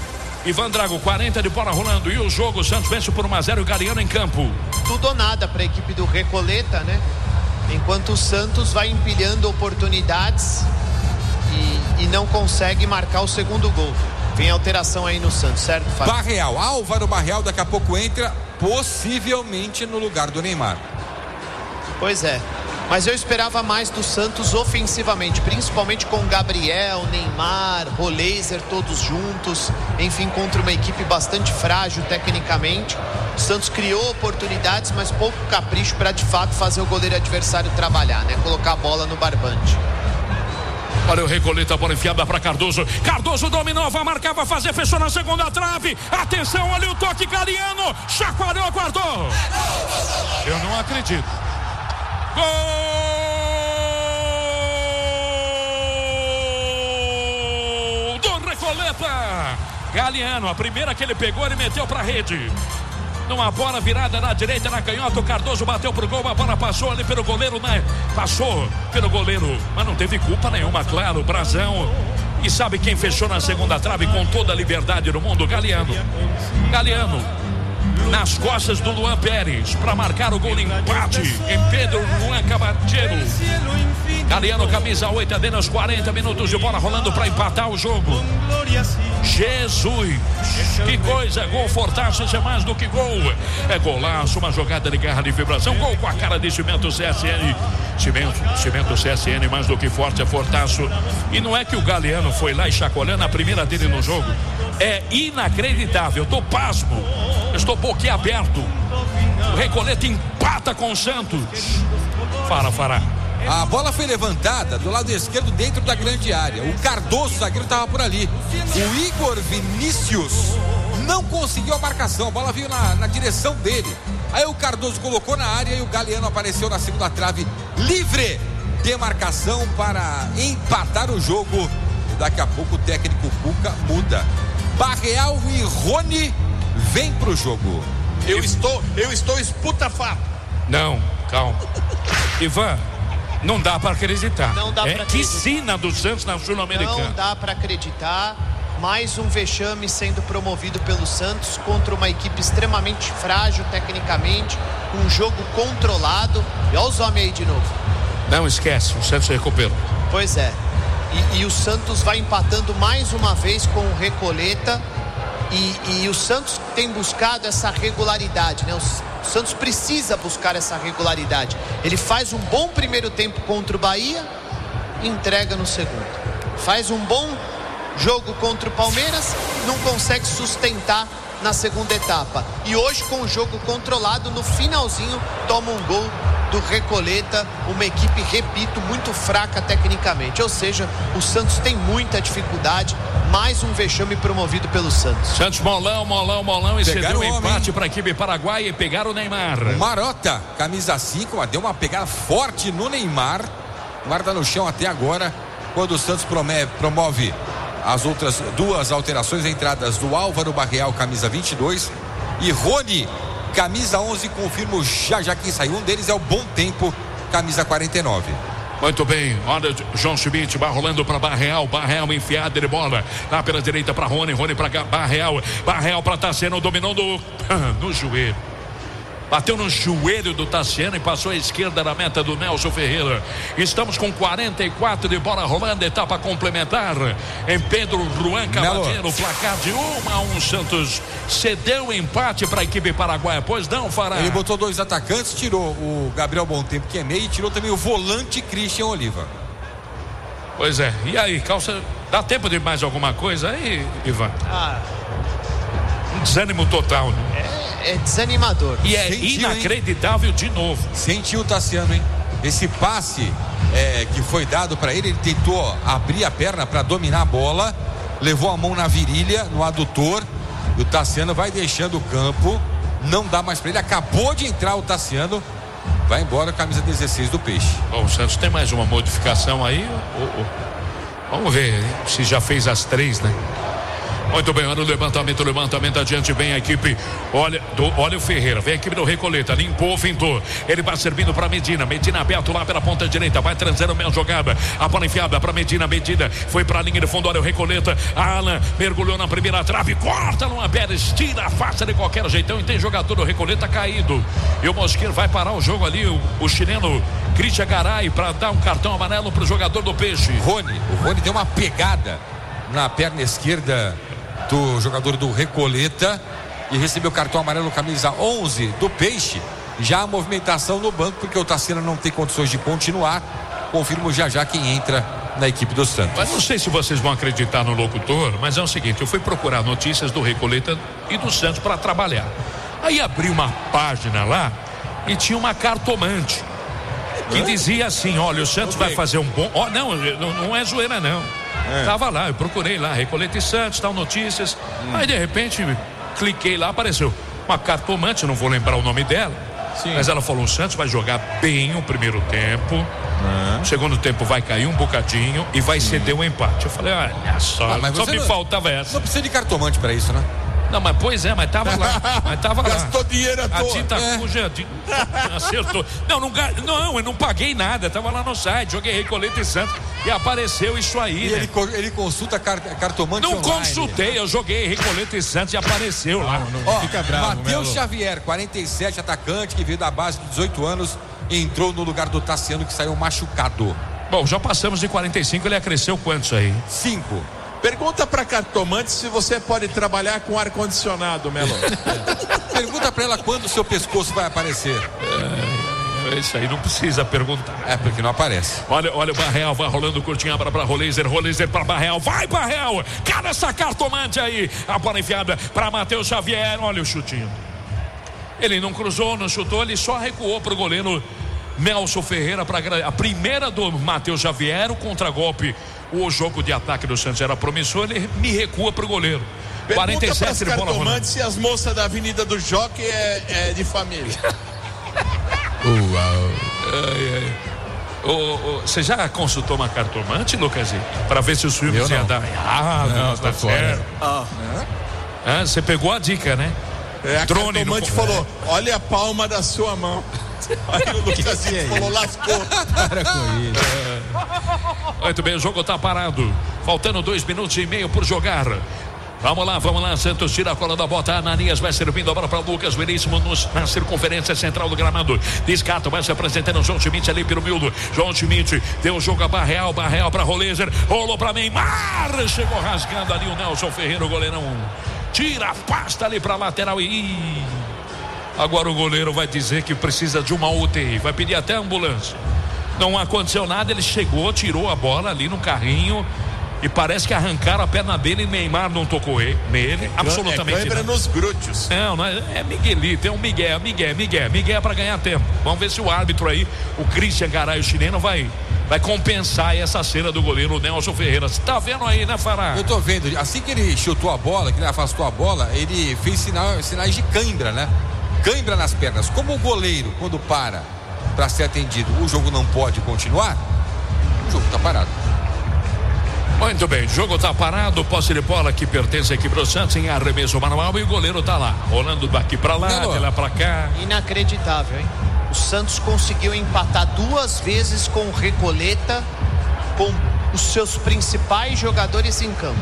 Ivan Drago, 40 de bola rolando. E o jogo, o Santos vence por 1-0 e o Galeano em campo. Tudo ou nada para a equipe do Recoleta, né? Enquanto o Santos vai empilhando oportunidades e não consegue marcar o segundo gol. Vem alteração aí no Santos, certo, Fábio? Barreal, Álvaro Barreal daqui a pouco entra, possivelmente no lugar do Neymar. Pois é, mas eu esperava mais do Santos ofensivamente, principalmente com Gabriel, Neymar, Roleiser, todos juntos, enfim, contra uma equipe bastante frágil tecnicamente. O Santos criou oportunidades, mas pouco capricho para de fato fazer o goleiro adversário trabalhar, né? Colocar a bola no barbante. Olha o Recoleta, bola enfiada para Cardoso. Cardoso dominou, vai marcar, vai fazer, fechou na segunda trave. Atenção, olha o toque, Galeano. Chacoalhou, guardou. Eu não acredito. Gol do Recoleta. Galeano, a primeira que ele pegou, ele meteu para a rede. Numa bola virada na direita, na canhota, o Cardoso bateu pro gol, a bola passou ali pelo goleiro, né? Passou pelo goleiro, mas não teve culpa nenhuma, claro, Brazão. E sabe quem fechou na segunda trave com toda a liberdade do mundo? Galeano. Galeano, nas costas do Luan Pérez, para marcar o gol de empate em Pedro Juan Cabacheiro. Galeano, camisa 8, dentro aos 40 minutos de bola rolando para empatar o jogo. Jesus, que coisa, gol Fortaço, isso é mais do que gol, é golaço, uma jogada de garra de vibração, gol com a cara de Cimento CSN, Cimento CSN, mais do que forte, é Fortaço. E não é que o Galeano foi lá e chacoalhando a primeira dele no jogo, é inacreditável, eu tô pasmo, eu estou boquiaberto. O Recoleta empata com o Santos. Fará. A bola foi levantada do lado esquerdo dentro da grande área. O Cardoso, zagueiro, estava por ali. O Igor Vinícius não conseguiu a marcação. A bola veio na direção dele. Aí o Cardoso colocou na área e o Galeano apareceu na segunda trave. Livre de marcação para empatar o jogo. E daqui a pouco o técnico Cuca muda. Barreal e Rony vem pro jogo. Eu estou esputafato. Não, calma. Ivan, não dá para acreditar. Não dá pra acreditar. Que sina do Santos na Sul-Americana. Não dá para acreditar. Mais um vexame sendo promovido pelo Santos contra uma equipe extremamente frágil tecnicamente, um jogo controlado. E olha os homens aí de novo. Não esquece, o Santos recuperou. Pois é. E o Santos vai empatando mais uma vez com o Recoleta. E o Santos tem buscado essa regularidade, né? O Santos precisa buscar essa regularidade. Ele faz um bom primeiro tempo contra o Bahia, entrega no segundo. Faz um bom jogo contra o Palmeiras, não consegue sustentar na segunda etapa. E hoje, com o jogo controlado, no finalzinho toma um gol do Recoleta, uma equipe, repito, muito fraca tecnicamente. Ou seja, o Santos tem muita dificuldade. Mais um vexame promovido pelo Santos. Santos molão e cedeu um empate para a equipe paraguaia e pegaram o Neymar. O Marota, camisa 5, deu uma pegada forte no Neymar. Guarda no chão até agora, quando o Santos promove as outras duas alterações, entradas do Álvaro Barreal, camisa 22, e Rony, camisa 11, confirmo já quem saiu. Um deles é o Bom Tempo, camisa 49. Muito bem, olha João Schmidt, vai rolando para Barreal enfiada de bola, lá pela direita para Rony para Barreal para Tassiano, dominou no joelho, bateu no joelho do Tassiano e passou à esquerda da meta do Nelson Ferreira. Estamos com 44 de bola rolando, etapa complementar em Pedro Juan Cabacheiro, placar de 1-1. Santos cedeu o empate para a equipe paraguaia, pois não, Fará? Ele botou dois atacantes, tirou o Gabriel Bom Tempo, que é meio, e tirou também o volante Christian Oliva. Pois é, e aí, Calça, dá tempo de mais alguma coisa aí, Ivan? Um desânimo total, né? É desanimador. E é inacreditável, hein? De novo. Sentiu o Tassiano, hein? Esse passe que foi dado para ele tentou abrir a perna para dominar a bola, levou a mão na virilha, no adutor, e o Tassiano vai deixando o campo, não dá mais para ele, acabou de entrar o Tassiano, vai embora, camisa 16 do Peixe. Bom, o Santos tem mais uma modificação aí, vamos ver se já fez as 3, né? Muito bem, olha o levantamento adiante, vem a equipe, olha o Ferreira, vem a equipe do Recoleta, limpou, fintou, ele vai servindo para Medina aberto lá pela ponta direita, vai trazendo a minha jogada, a bola enfiada para Medina, foi para a linha de fundo, olha o Recoleta, Alan mergulhou na primeira trave, corta numa bela, estira, afasta de qualquer jeitão, e tem jogador do Recoleta caído, e o Mosqueiro vai parar o jogo ali, o chileno Christian Garay, para dar um cartão amarelo para o jogador do Peixe. O Rony deu uma pegada na perna esquerda do jogador do Recoleta e recebeu cartão amarelo, camisa 11 do Peixe. Já a movimentação no banco, porque o Tassiano não tem condições de continuar. Confirmo já quem entra na equipe do Santos. Mas não sei se vocês vão acreditar no locutor, mas é o seguinte, eu fui procurar notícias do Recoleta e do Santos para trabalhar. Aí abri uma página lá e tinha uma cartomante que dizia assim, olha, o Santos vai fazer um bom... não é zoeira não. Tava lá, eu procurei lá, Recoleta e Santos, tal, notícias. Aí de repente, cliquei lá, apareceu uma cartomante, não vou lembrar o nome dela. Sim. Mas ela falou, o Santos vai jogar bem o primeiro tempo. O segundo tempo vai cair um bocadinho e vai ceder um empate. Eu falei, olha só, só me faltava essa. Não precisa de cartomante para isso, né? Não, mas mas tava lá. Gastou dinheiro à toa. A tinta cuja acertou. Não, eu não paguei nada. Tava lá no site, joguei Recoleta e Santos e apareceu isso aí. E né? ele consulta cartomante não online. Consultei, eu joguei Recoleta e Santos e apareceu lá. Não fica bravo. Matheus Xavier, 47, atacante que veio da base de 18 anos, entrou no lugar do Tassiano, que saiu machucado. Bom, já passamos de 45, ele acresceu quantos aí? 5. Pergunta pra cartomante se você pode trabalhar com ar-condicionado, Melo. Pergunta pra ela quando o seu pescoço vai aparecer. Isso aí não precisa perguntar. É porque não aparece. Olha o Barreal, vai rolando curtinha para Roleiser para Barreal, vai Barreal, cara essa cartomante aí, a bola enfiada para Matheus Xavier, olha o chutinho. Ele não cruzou, não chutou, ele só recuou pro goleiro Nelson Ferreira para a primeira do Matheus Xavier, o contragolpe. O jogo de ataque do Santos era promissor, ele me recua pro goleiro. 47 de bola rolando. Se as moças da Avenida do Jockey é de família. Você já consultou uma cartomante, Lucas? Para ver se os filmes iam dar. Não, tá fora. Você pegou a dica, né? A cartomante falou: olha a palma da sua mão. Aí o Lucas falou, lascou. Para com isso. Muito bem, o jogo tá parado. Faltando 2 minutos e meio por jogar. Vamos lá, Santos tira a cola da bota, Ananias vai servindo a bola para Lucas Veríssimo na circunferência central do gramado, descarta, vai se apresentando o João Schmidt ali pelo miúdo, João Schmidt deu o jogo a Barreal para Roleiser, rolou para Neymar, chegou rasgando ali o Nelson Ferreira, o goleirão tira, afasta ali para lateral e agora o goleiro vai dizer que precisa de uma UTI, vai pedir até ambulância. Não aconteceu nada, ele chegou, tirou a bola ali no carrinho e parece que arrancaram a perna dele e Neymar não tocou nele, absolutamente nada. Nos glúteos. Não, é Miguelito, é um Miguel para ganhar tempo. Vamos ver se o árbitro aí, o Christian Garay, o chileno, vai compensar essa cena do goleiro Nelson Ferreira. Você tá vendo aí, né, Fará? Eu tô vendo, assim que ele chutou a bola, que ele afastou a bola, ele fez sinais de cãibra, né? Cãibra nas pernas. Como o goleiro, quando para ser atendido, o jogo não pode continuar, o jogo tá parado. Muito bem, o jogo tá parado, posse de bola que pertence à equipe do Santos em arremesso manual e o goleiro tá lá, rolando daqui pra lá, de lá pra cá. Inacreditável, hein? O Santos conseguiu empatar 2 vezes com o Recoleta, com os seus principais jogadores em campo: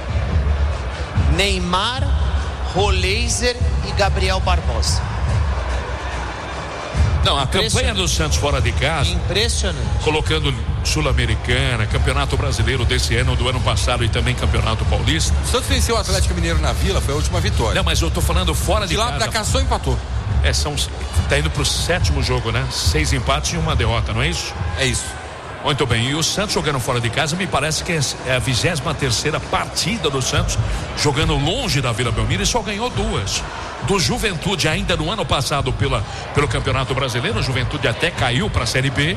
Neymar, Roleiser e Gabriel Barbosa. Não, a campanha do Santos fora de casa, impressionante, colocando Sul-Americana, Campeonato Brasileiro desse ano, do ano passado e também Campeonato Paulista. O Santos venceu o Atlético Mineiro na Vila, foi a última vitória. Não, mas eu tô falando fora de casa. De lá pra cá só empatou. Tá indo pro 7º jogo, né? 6 empates e 1 derrota, não é isso? É isso. Muito bem, e o Santos jogando fora de casa, me parece que é a 23ª partida do Santos jogando longe da Vila Belmiro e só ganhou 2. Do Juventude ainda no ano passado pelo Campeonato Brasileiro, o Juventude até caiu para a Série B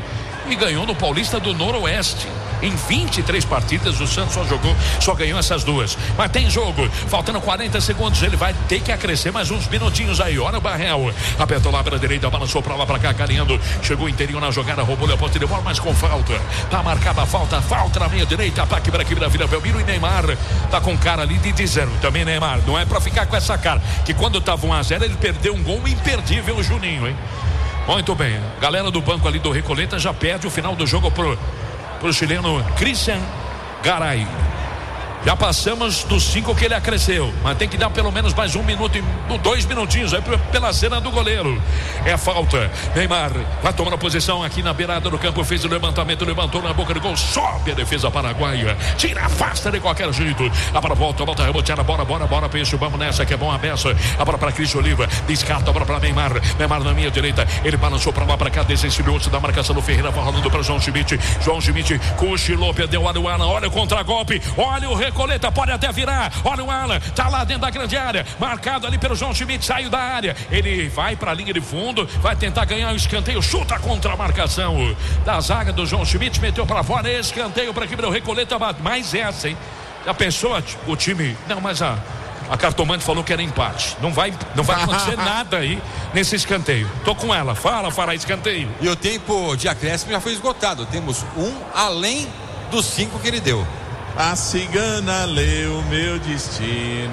e ganhou no Paulista do Noroeste. Em 23 partidas o Santos só ganhou essas duas. Mas tem jogo, faltando 40 segundos, ele vai ter que acrescer mais uns minutinhos aí. Olha o Barrel, apertou lá pela direita, balançou pra lá, pra cá, Galeano, chegou interior na jogada, roubou a posse de bola, mas com falta. Tá marcada a falta na meia direita, ataque para aqui, Vila Belmiro, e Neymar tá com cara ali de 0. Também Neymar, não é pra ficar com essa cara, que quando tava 1-0 ele perdeu um gol imperdível, o Juninho, hein? Muito bem, galera do banco ali do Recoleta já perde o final do jogo pro chileno Christian Garay. Já passamos dos 5 que ele acresceu, mas tem que dar pelo menos mais 1 minuto e 2 minutinhos aí pela cena do goleiro. É falta. Neymar vai tomando a posição aqui na beirada do campo, fez o levantamento, levantou na boca do gol, sobe a defesa paraguaia, tira, afasta de qualquer jeito. A bola volta a rebotear, bora, peixe, vamos nessa que é bom a beça. A bola para Cristian Oliva, descarta a bola para Neymar na minha direita, ele balançou para lá, para cá, desensibilou-se da marcação do Ferreira, vai rolando para João Schmidt, cochilou, perdeu, olha o Alan, olha o contra-golpe, olha o Recoleta, pode até virar, olha o Alan, tá lá dentro da grande área, marcado ali pelo João Schmidt, saiu da área, ele vai pra linha de fundo, vai tentar ganhar o escanteio, chuta contra a marcação da zaga do João Schmidt, meteu pra fora, escanteio pra equipe do Recoleta, mais essa, hein? Já pensou o time? Não, mas a cartomante falou que era empate, não vai acontecer nada aí nesse escanteio. Tô com ela, fala escanteio. E o tempo de acréscimo já foi esgotado, temos além dos 5 que ele deu. A cigana leu meu destino.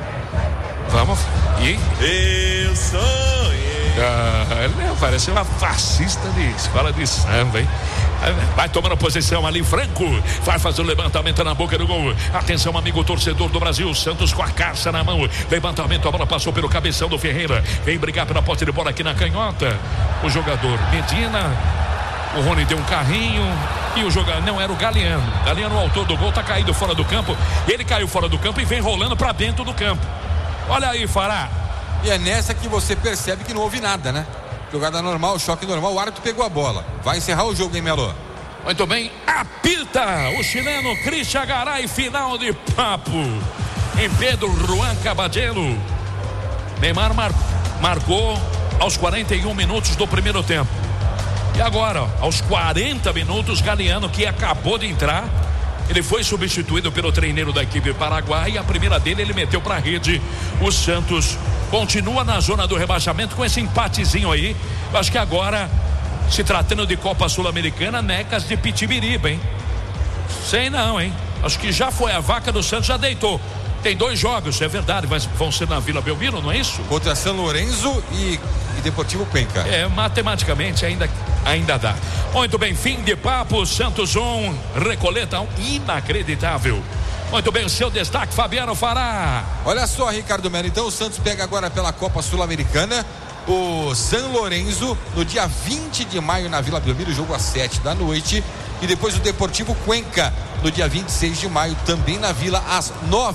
Vamos. E? Eu sonhei. Ele parece uma fascista de escola de samba, hein? Vai tomando posição ali, Franco vai fazer o levantamento na boca do gol. Atenção, amigo torcedor do Brasil, Santos com a caça na mão, levantamento, a bola passou pelo cabeção do Ferreira, vem brigar pela posse de bola aqui na canhota, o jogador Medina. O Rony deu um carrinho e o jogador não era o Galeano. O autor do gol, tá caído fora do campo. Ele caiu fora do campo e vem rolando para dentro do campo. Olha aí, Fará. E é nessa que você percebe que não houve nada, né? Jogada normal, choque normal, o árbitro pegou a bola. Vai encerrar o jogo, hein, Melo? Muito bem, apita o chileno Christian Garay, final de papo em Pedro Juan Caballero. Neymar marcou aos 41 minutos do primeiro tempo. E agora, aos 40 minutos, Galeano, que acabou de entrar, ele foi substituído pelo treineiro da equipe paraguaia. A primeira dele ele meteu para a rede. O Santos continua na zona do rebaixamento com esse empatezinho aí. Eu acho que agora, se tratando de Copa Sul-Americana, necas de Pitibiriba, hein? Sei não, hein? Acho que já foi a vaca do Santos, já deitou. Tem 2 jogos, é verdade, mas vão ser na Vila Belmiro, não é isso? Contra São Lourenço e Deportivo Cuenca. Matematicamente ainda dá. Muito bem, fim de papo, Santos 1, Recoleta 1, inacreditável. Muito bem, o seu destaque, Fabiano Fará. Olha só, Ricardo Melo, então o Santos pega agora pela Copa Sul-Americana o São Lourenço no dia 20 de maio na Vila Belmiro, jogo às 7 da noite, e depois o Deportivo Cuenca no dia 26 de maio, também na Vila, às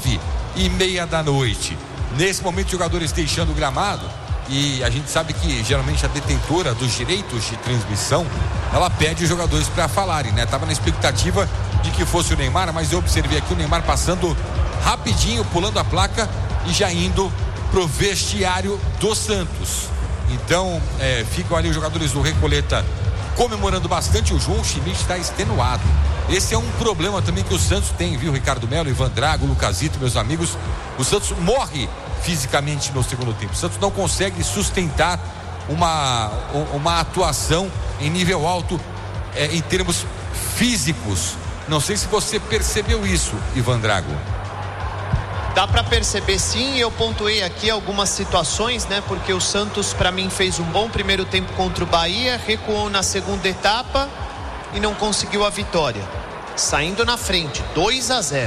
9:30 da noite. Nesse momento, os jogadores deixando o gramado, e a gente sabe que geralmente a detentora dos direitos de transmissão, ela pede os jogadores para falarem, né? Tava na expectativa de que fosse o Neymar, mas eu observei aqui o Neymar passando rapidinho, pulando a placa e já indo pro vestiário do Santos. Então, ficam ali os jogadores do Recoleta comemorando bastante. O João Schmidt está extenuado. Esse é um problema também que o Santos tem, viu, Ricardo Melo, Ivan Drago, Lucasito, meus amigos. O Santos morre fisicamente no segundo tempo. O Santos não consegue sustentar uma atuação em nível alto em termos físicos. Não sei se você percebeu isso, Ivan Drago. Dá para perceber, sim. Eu pontuei aqui algumas situações, né? Porque o Santos, para mim, fez um bom primeiro tempo contra o Bahia, recuou na segunda etapa e não conseguiu a vitória, saindo na frente, 2-0.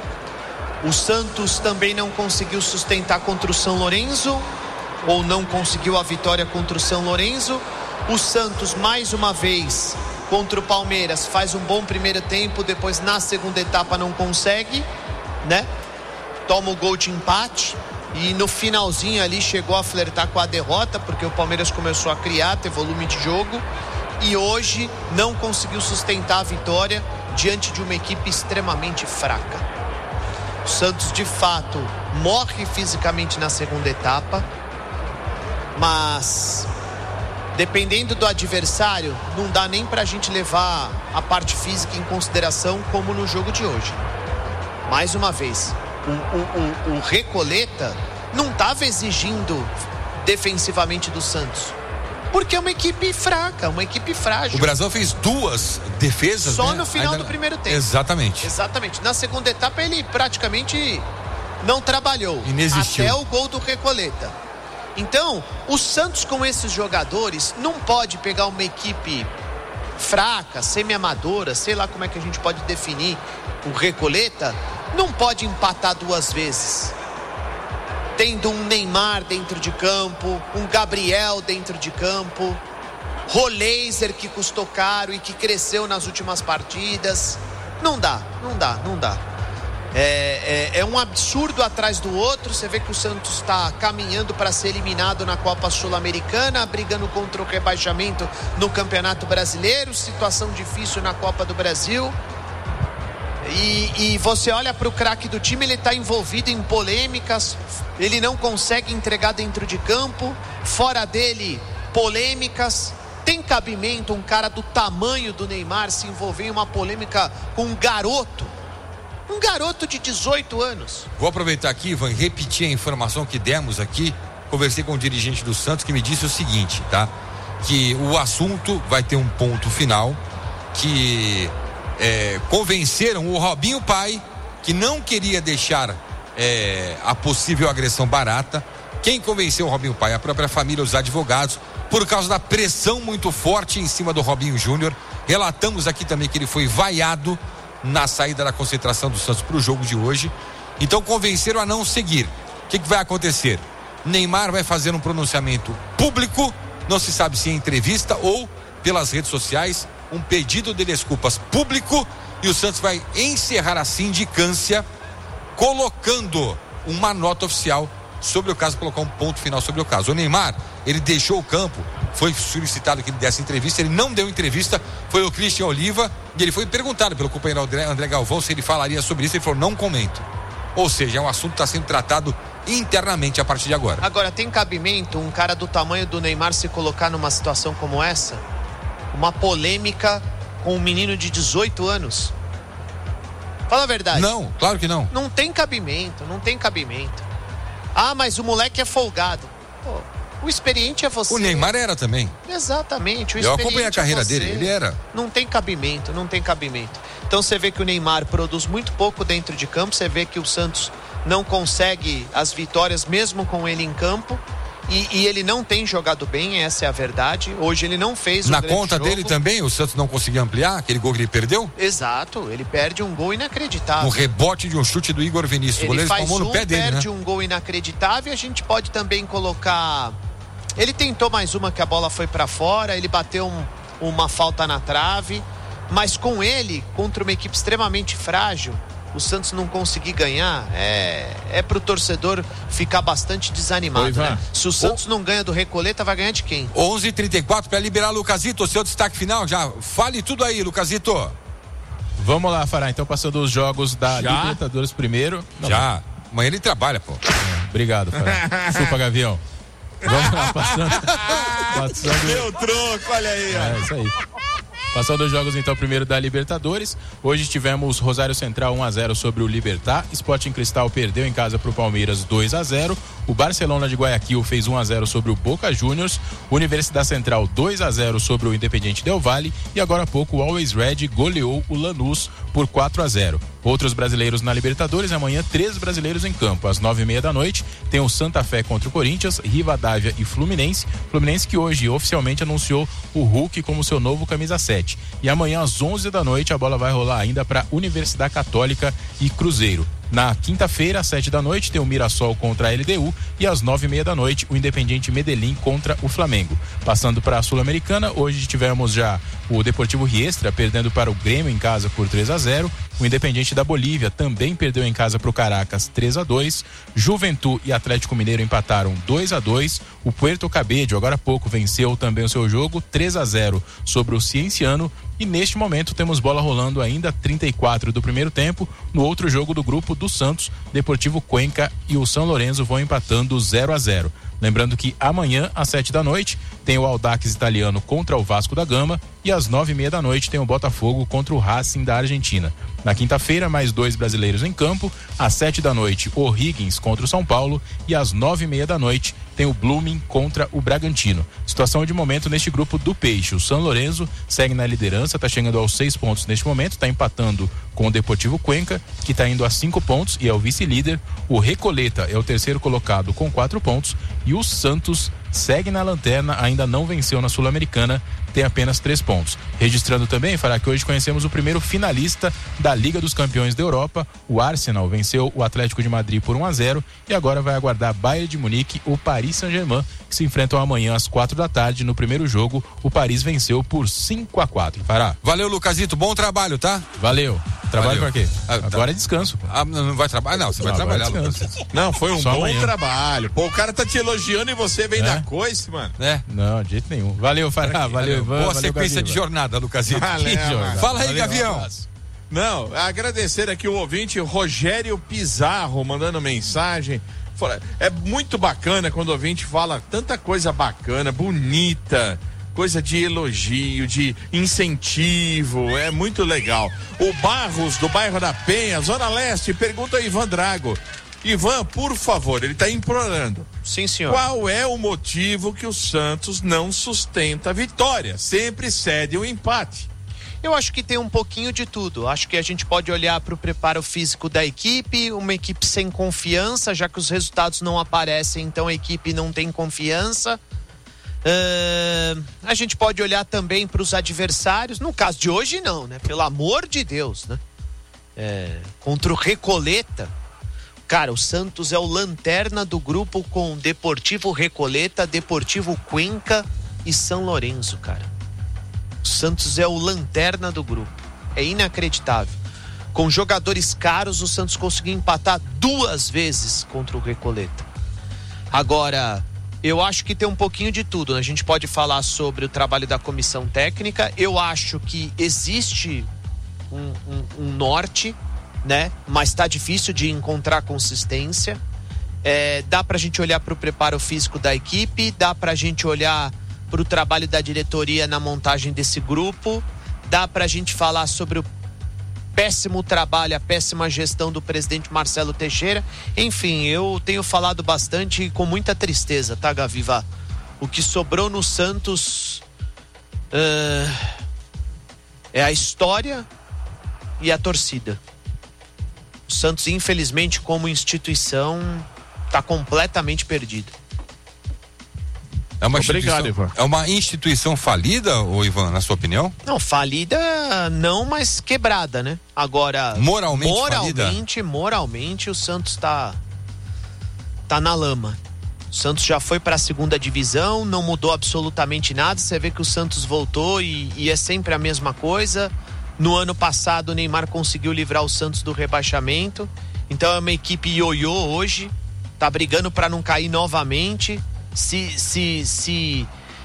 O Santos também não conseguiu sustentar contra o São Lourenço, ou não conseguiu a vitória contra o São Lourenço. O Santos, mais uma vez, contra o Palmeiras, faz um bom primeiro tempo, depois na segunda etapa não consegue, né? Toma o gol de empate e no finalzinho ali chegou a flertar com a derrota, porque o Palmeiras começou a criar, ter volume de jogo, e hoje não conseguiu sustentar a vitória diante de uma equipe extremamente fraca. O Santos de fato morre fisicamente na segunda etapa, mas dependendo do adversário, não dá nem pra gente levar a parte física em consideração como no jogo de hoje. Mais uma vez, o Recoleta não estava exigindo defensivamente do Santos, porque é uma equipe fraca, uma equipe frágil. O Brasil fez 2 defesas só no final do primeiro tempo. Exatamente. Na segunda etapa ele praticamente não trabalhou. Inexistiu. Até o gol do Recoleta. Então, o Santos com esses jogadores não pode pegar uma equipe fraca, semi-amadora, sei lá como é que a gente pode definir o Recoleta, não pode empatar 2 vezes. Tendo um Neymar dentro de campo, um Gabriel dentro de campo, Roleiser que custou caro e que cresceu nas últimas partidas. Não dá. É um absurdo atrás do outro. Você vê que o Santos está caminhando para ser eliminado na Copa Sul-Americana, brigando contra o rebaixamento no Campeonato Brasileiro, situação difícil na Copa do Brasil. E você olha para o craque do time, ele está envolvido em polêmicas, ele não consegue entregar dentro de campo, fora dele, polêmicas. Tem cabimento um cara do tamanho do Neymar se envolver em uma polêmica com um garoto de 18 anos? Vou aproveitar aqui, Ivan, repetir a informação que demos aqui. Conversei com o dirigente do Santos que me disse o seguinte, tá? Que o assunto vai ter um ponto final, que convenceram o Robinho pai, que não queria deixar a possível agressão barata. Quem convenceu o Robinho pai? A própria família, os advogados, por causa da pressão muito forte em cima do Robinho Júnior. Relatamos aqui também que ele foi vaiado na saída da concentração do Santos para o jogo de hoje. Então convenceram a não seguir. O que vai acontecer? Neymar vai fazer um pronunciamento público, não se sabe se em entrevista ou pelas redes sociais, um pedido de desculpas público, e o Santos vai encerrar a sindicância colocando uma nota oficial sobre o caso, colocar um ponto final sobre o caso. O Neymar, ele deixou o campo, foi solicitado que ele desse entrevista, ele não deu entrevista, foi o Christian Oliva, e ele foi perguntado pelo companheiro André Galvão se ele falaria sobre isso, ele falou, não comento. Ou seja, é um assunto que está sendo tratado internamente a partir de agora. Agora, tem cabimento um cara do tamanho do Neymar se colocar numa situação como essa? Uma polêmica com um menino de 18 anos? Fala a verdade. Não, claro que não. Não tem cabimento. Ah, mas o moleque é folgado. Pô, o experiente é você. O Neymar era também. Exatamente. Eu acompanhei a carreira dele, ele era. Não tem cabimento. Então você vê que o Neymar produz muito pouco dentro de campo, você vê que o Santos não consegue as vitórias mesmo com ele em campo. E ele não tem jogado bem, essa é a verdade. Hoje ele não fez na conta dele também, o Santos não conseguiu ampliar aquele gol que ele perdeu? Exato, ele perde um gol inacreditável. Um rebote de um chute do Igor Vinícius. O goleiro tomou no pé dele, né? Perde um gol inacreditável. E a gente pode também colocar... Ele tentou mais uma que a bola foi para fora, ele bateu uma falta na trave. Mas com ele, contra uma equipe extremamente frágil, o Santos não conseguir ganhar, é pro torcedor ficar bastante desanimado, né? Se o Santos não ganha do Recoleta, vai ganhar de quem? 11h34 para liberar Lucasito, seu destaque final, já fale tudo aí, Lucasito. Vamos lá, Fará, então passando os jogos da Libertadores primeiro. Já, amanhã ele trabalha, pô. Obrigado, Fará. Chupa, Gavião. Vamos lá, passando... Meu troco, olha aí, ó. É isso aí. Passando os jogos então primeiro da Libertadores, hoje tivemos Rosário Central 1-0 sobre o Libertad, Sporting Cristal perdeu em casa para o Palmeiras 2-0, o Barcelona de Guayaquil fez 1-0 sobre o Boca Juniors, Universidade Central 2-0 sobre o Independiente Del Valle e agora há pouco o Always Red goleou o Lanús por 4-0. Outros brasileiros na Libertadores, amanhã 3 brasileiros em campo, às 9h30 da noite tem o Santa Fé contra o Corinthians, Rivadavia e Fluminense que hoje oficialmente anunciou o Hulk como seu novo camisa 7. E amanhã às 11 da noite a bola vai rolar ainda para Universidade Católica e Cruzeiro. Na quinta-feira, às 7 da noite, tem o Mirassol contra a LDU e às 9h30 da noite, o Independiente Medellín contra o Flamengo. Passando para a Sul-Americana, hoje tivemos já o Deportivo Riestra perdendo para o Grêmio em casa por 3-0. O Independiente da Bolívia também perdeu em casa para o Caracas 3-2. Juventude e Atlético Mineiro empataram 2-2. O Puerto Cabello, agora há pouco, venceu também o seu jogo 3-0 sobre o Cienciano. E neste momento temos bola rolando ainda 34 do primeiro tempo. No outro jogo do grupo do Santos, Deportivo Cuenca e o São Lourenço vão empatando 0-0. Lembrando que amanhã, às 7 da noite, tem o Audax italiano contra o Vasco da Gama e às 9h30 da noite tem o Botafogo contra o Racing da Argentina. Na quinta-feira, mais 2 brasileiros em campo. Às 7 da noite, o O'Higgins contra o São Paulo e às 9h30 da noite tem o Blooming contra o Bragantino. Situação de momento neste grupo do Peixe. O São Lourenço segue na liderança, está chegando aos 6 pontos neste momento, está empatando com o Deportivo Cuenca, que está indo a 5 pontos e é o vice-líder. O Recoleta é o terceiro colocado com 4 pontos e o Santos segue na lanterna, ainda não venceu na Sul-Americana, tem apenas 3 pontos. Registrando também, Fará, que hoje conhecemos o primeiro finalista da Liga dos Campeões da Europa. O Arsenal venceu o Atlético de Madrid por 1-0 e agora vai aguardar Bayern de Munique, o Paris Saint-Germain, que se enfrentam amanhã às 4 da tarde. No primeiro jogo, o Paris venceu por 5-4. Fará. Valeu, Lucasito, bom trabalho, tá? Valeu. Trabalho pra quê? Tá. Agora é descanso. Pô. Não vai trabalhar? Não, você vai trabalhar, Lucas. Não, foi um Só bom amanhã. trabalho. Pô, o cara tá te elogiando e você vem dar coice, mano. Não, de jeito nenhum. Valeu, Fará. Valeu, Ivan. Boa valeu, sequência Gaviva. de jornada, Lucasito. Valeu, Fala aí, Valeu, Gavião. um abraço. Não, agradecer aqui o ouvinte Rogério Pizarro mandando mensagem. É muito bacana quando o ouvinte fala tanta coisa bacana, bonita, coisa de elogio, de incentivo, é muito legal. O Barros, do bairro da Penha, Zona Leste, pergunta ao Ivan Drago. Ivan, por favor, ele está implorando. Sim, senhor. Qual é o motivo que o Santos não sustenta a vitória? Sempre cede o empate. Eu acho que tem um pouquinho de tudo. Acho que a gente pode olhar para o preparo físico da equipe, uma equipe sem confiança, já que os resultados não aparecem, então a equipe não tem confiança. A gente pode olhar também para os adversários. No caso de hoje, não, né? Pelo amor de Deus, né? Contra o Recoleta. Cara, o Santos é o lanterna do grupo com Deportivo Recoleta, Deportivo Cuenca e São Lourenço, cara. O Santos é o lanterna do grupo. É inacreditável. Com jogadores caros, o Santos conseguiu empatar 2 vezes contra o Recoleta. Agora, eu acho que tem um pouquinho de tudo. A gente pode falar sobre o trabalho da comissão técnica. Eu acho que existe um norte, né? Mas tá difícil de encontrar consistência. Dá pra gente olhar pro preparo físico da equipe, dá pra gente olhar pro trabalho da diretoria na montagem desse grupo, dá pra gente falar sobre o péssimo trabalho, a péssima gestão do presidente Marcelo Teixeira. Enfim, eu tenho falado bastante e com muita tristeza, tá, Gaviva? O que sobrou no Santos é a história e a torcida. O Santos, infelizmente, como instituição, tá completamente perdido. É uma instituição falida, ô Ivan, na sua opinião? Não, falida não, mas quebrada, né? Agora, moralmente o Santos tá na lama. O Santos já foi para a segunda divisão, não mudou absolutamente nada. Você vê que o Santos voltou e é sempre a mesma coisa. No ano passado o Neymar conseguiu livrar o Santos do rebaixamento. Então é uma equipe ioiô hoje, tá brigando para não cair novamente. Se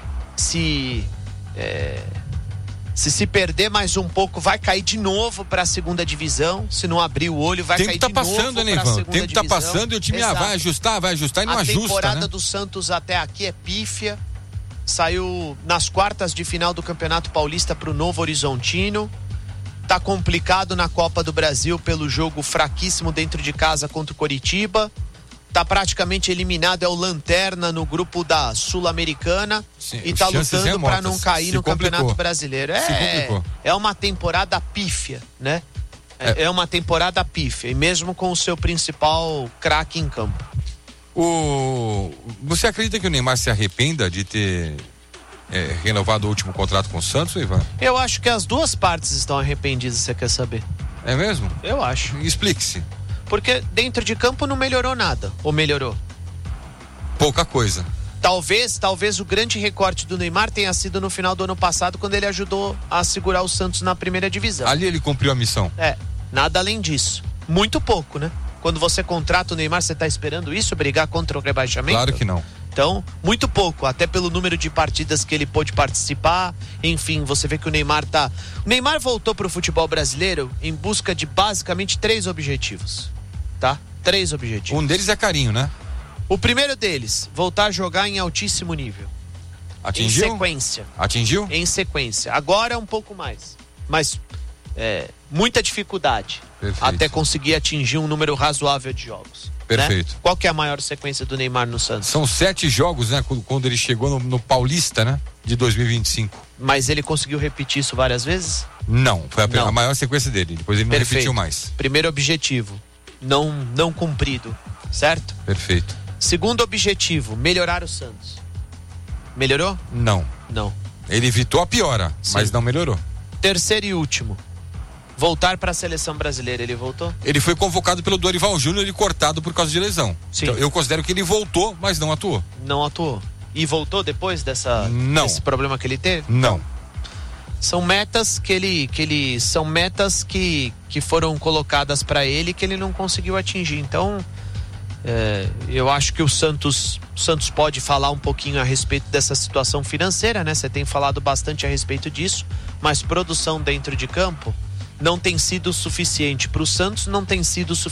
perder mais um pouco, vai cair de novo para a segunda divisão. Se não abrir o olho, vai cair de novo para a segunda divisão. O tempo tá passando e o time vai ajustar e não ajusta, né? A temporada do Santos até aqui é pífia. Saiu nas quartas de final do Campeonato Paulista para o Novo Horizontino. Tá complicado na Copa do Brasil pelo jogo fraquíssimo dentro de casa contra o Coritiba. Tá praticamente eliminado, é o lanterna no grupo da Sul-Americana. Sim, e tá lutando para não cair no Campeonato Brasileiro. É uma temporada pífia, né? É uma temporada pífia, e mesmo com o seu principal craque em campo. Você acredita que o Neymar se arrependa de ter renovado o último contrato com o Santos, Ivan? Eu acho que as duas partes estão arrependidas, você quer saber? É mesmo? Eu acho. Explique-se. Porque dentro de campo não melhorou nada. Ou melhorou? Pouca coisa. Talvez o grande recorte do Neymar tenha sido no final do ano passado, quando ele ajudou a segurar o Santos na primeira divisão. Ali ele cumpriu a missão. Nada além disso. Muito pouco, né? Quando você contrata o Neymar, você tá esperando isso? Brigar contra o rebaixamento? Claro que não. Então, muito pouco, até pelo número de partidas que ele pôde participar. Enfim, você vê que o Neymar O Neymar voltou pro futebol brasileiro em busca de basicamente 3 objetivos, tá? 3 objetivos. Um deles é carinho, né? O primeiro deles, voltar a jogar em altíssimo nível. Atingiu? Em sequência. Atingiu? Em sequência. Agora um pouco mais. Mas muita dificuldade. Perfeito. Até conseguir atingir um número razoável de jogos. Perfeito. Né? Qual que é a maior sequência do Neymar no Santos? São 7 jogos, né? Quando ele chegou no Paulista, né? De 2025. Mas ele conseguiu repetir isso várias vezes? Não, foi a maior sequência dele. Depois ele não repetiu mais. Primeiro objetivo, não cumprido, certo? Perfeito. Segundo objetivo, melhorar o Santos. Melhorou? Não. Ele evitou a piora, mas não melhorou. Terceiro e último, voltar para a seleção brasileira, ele voltou? Ele foi convocado pelo Dorival Júnior e cortado por causa de lesão. Sim. Então, eu considero que ele voltou, mas não atuou. Não atuou. E voltou depois desse problema que ele teve? Não. São metas que foram colocadas para ele que ele não conseguiu atingir. Então, eu acho que o Santos pode falar um pouquinho a respeito dessa situação financeira, né? Você tem falado bastante a respeito disso, mas produção dentro de campo não tem sido suficiente para o Santos, não tem sido suficiente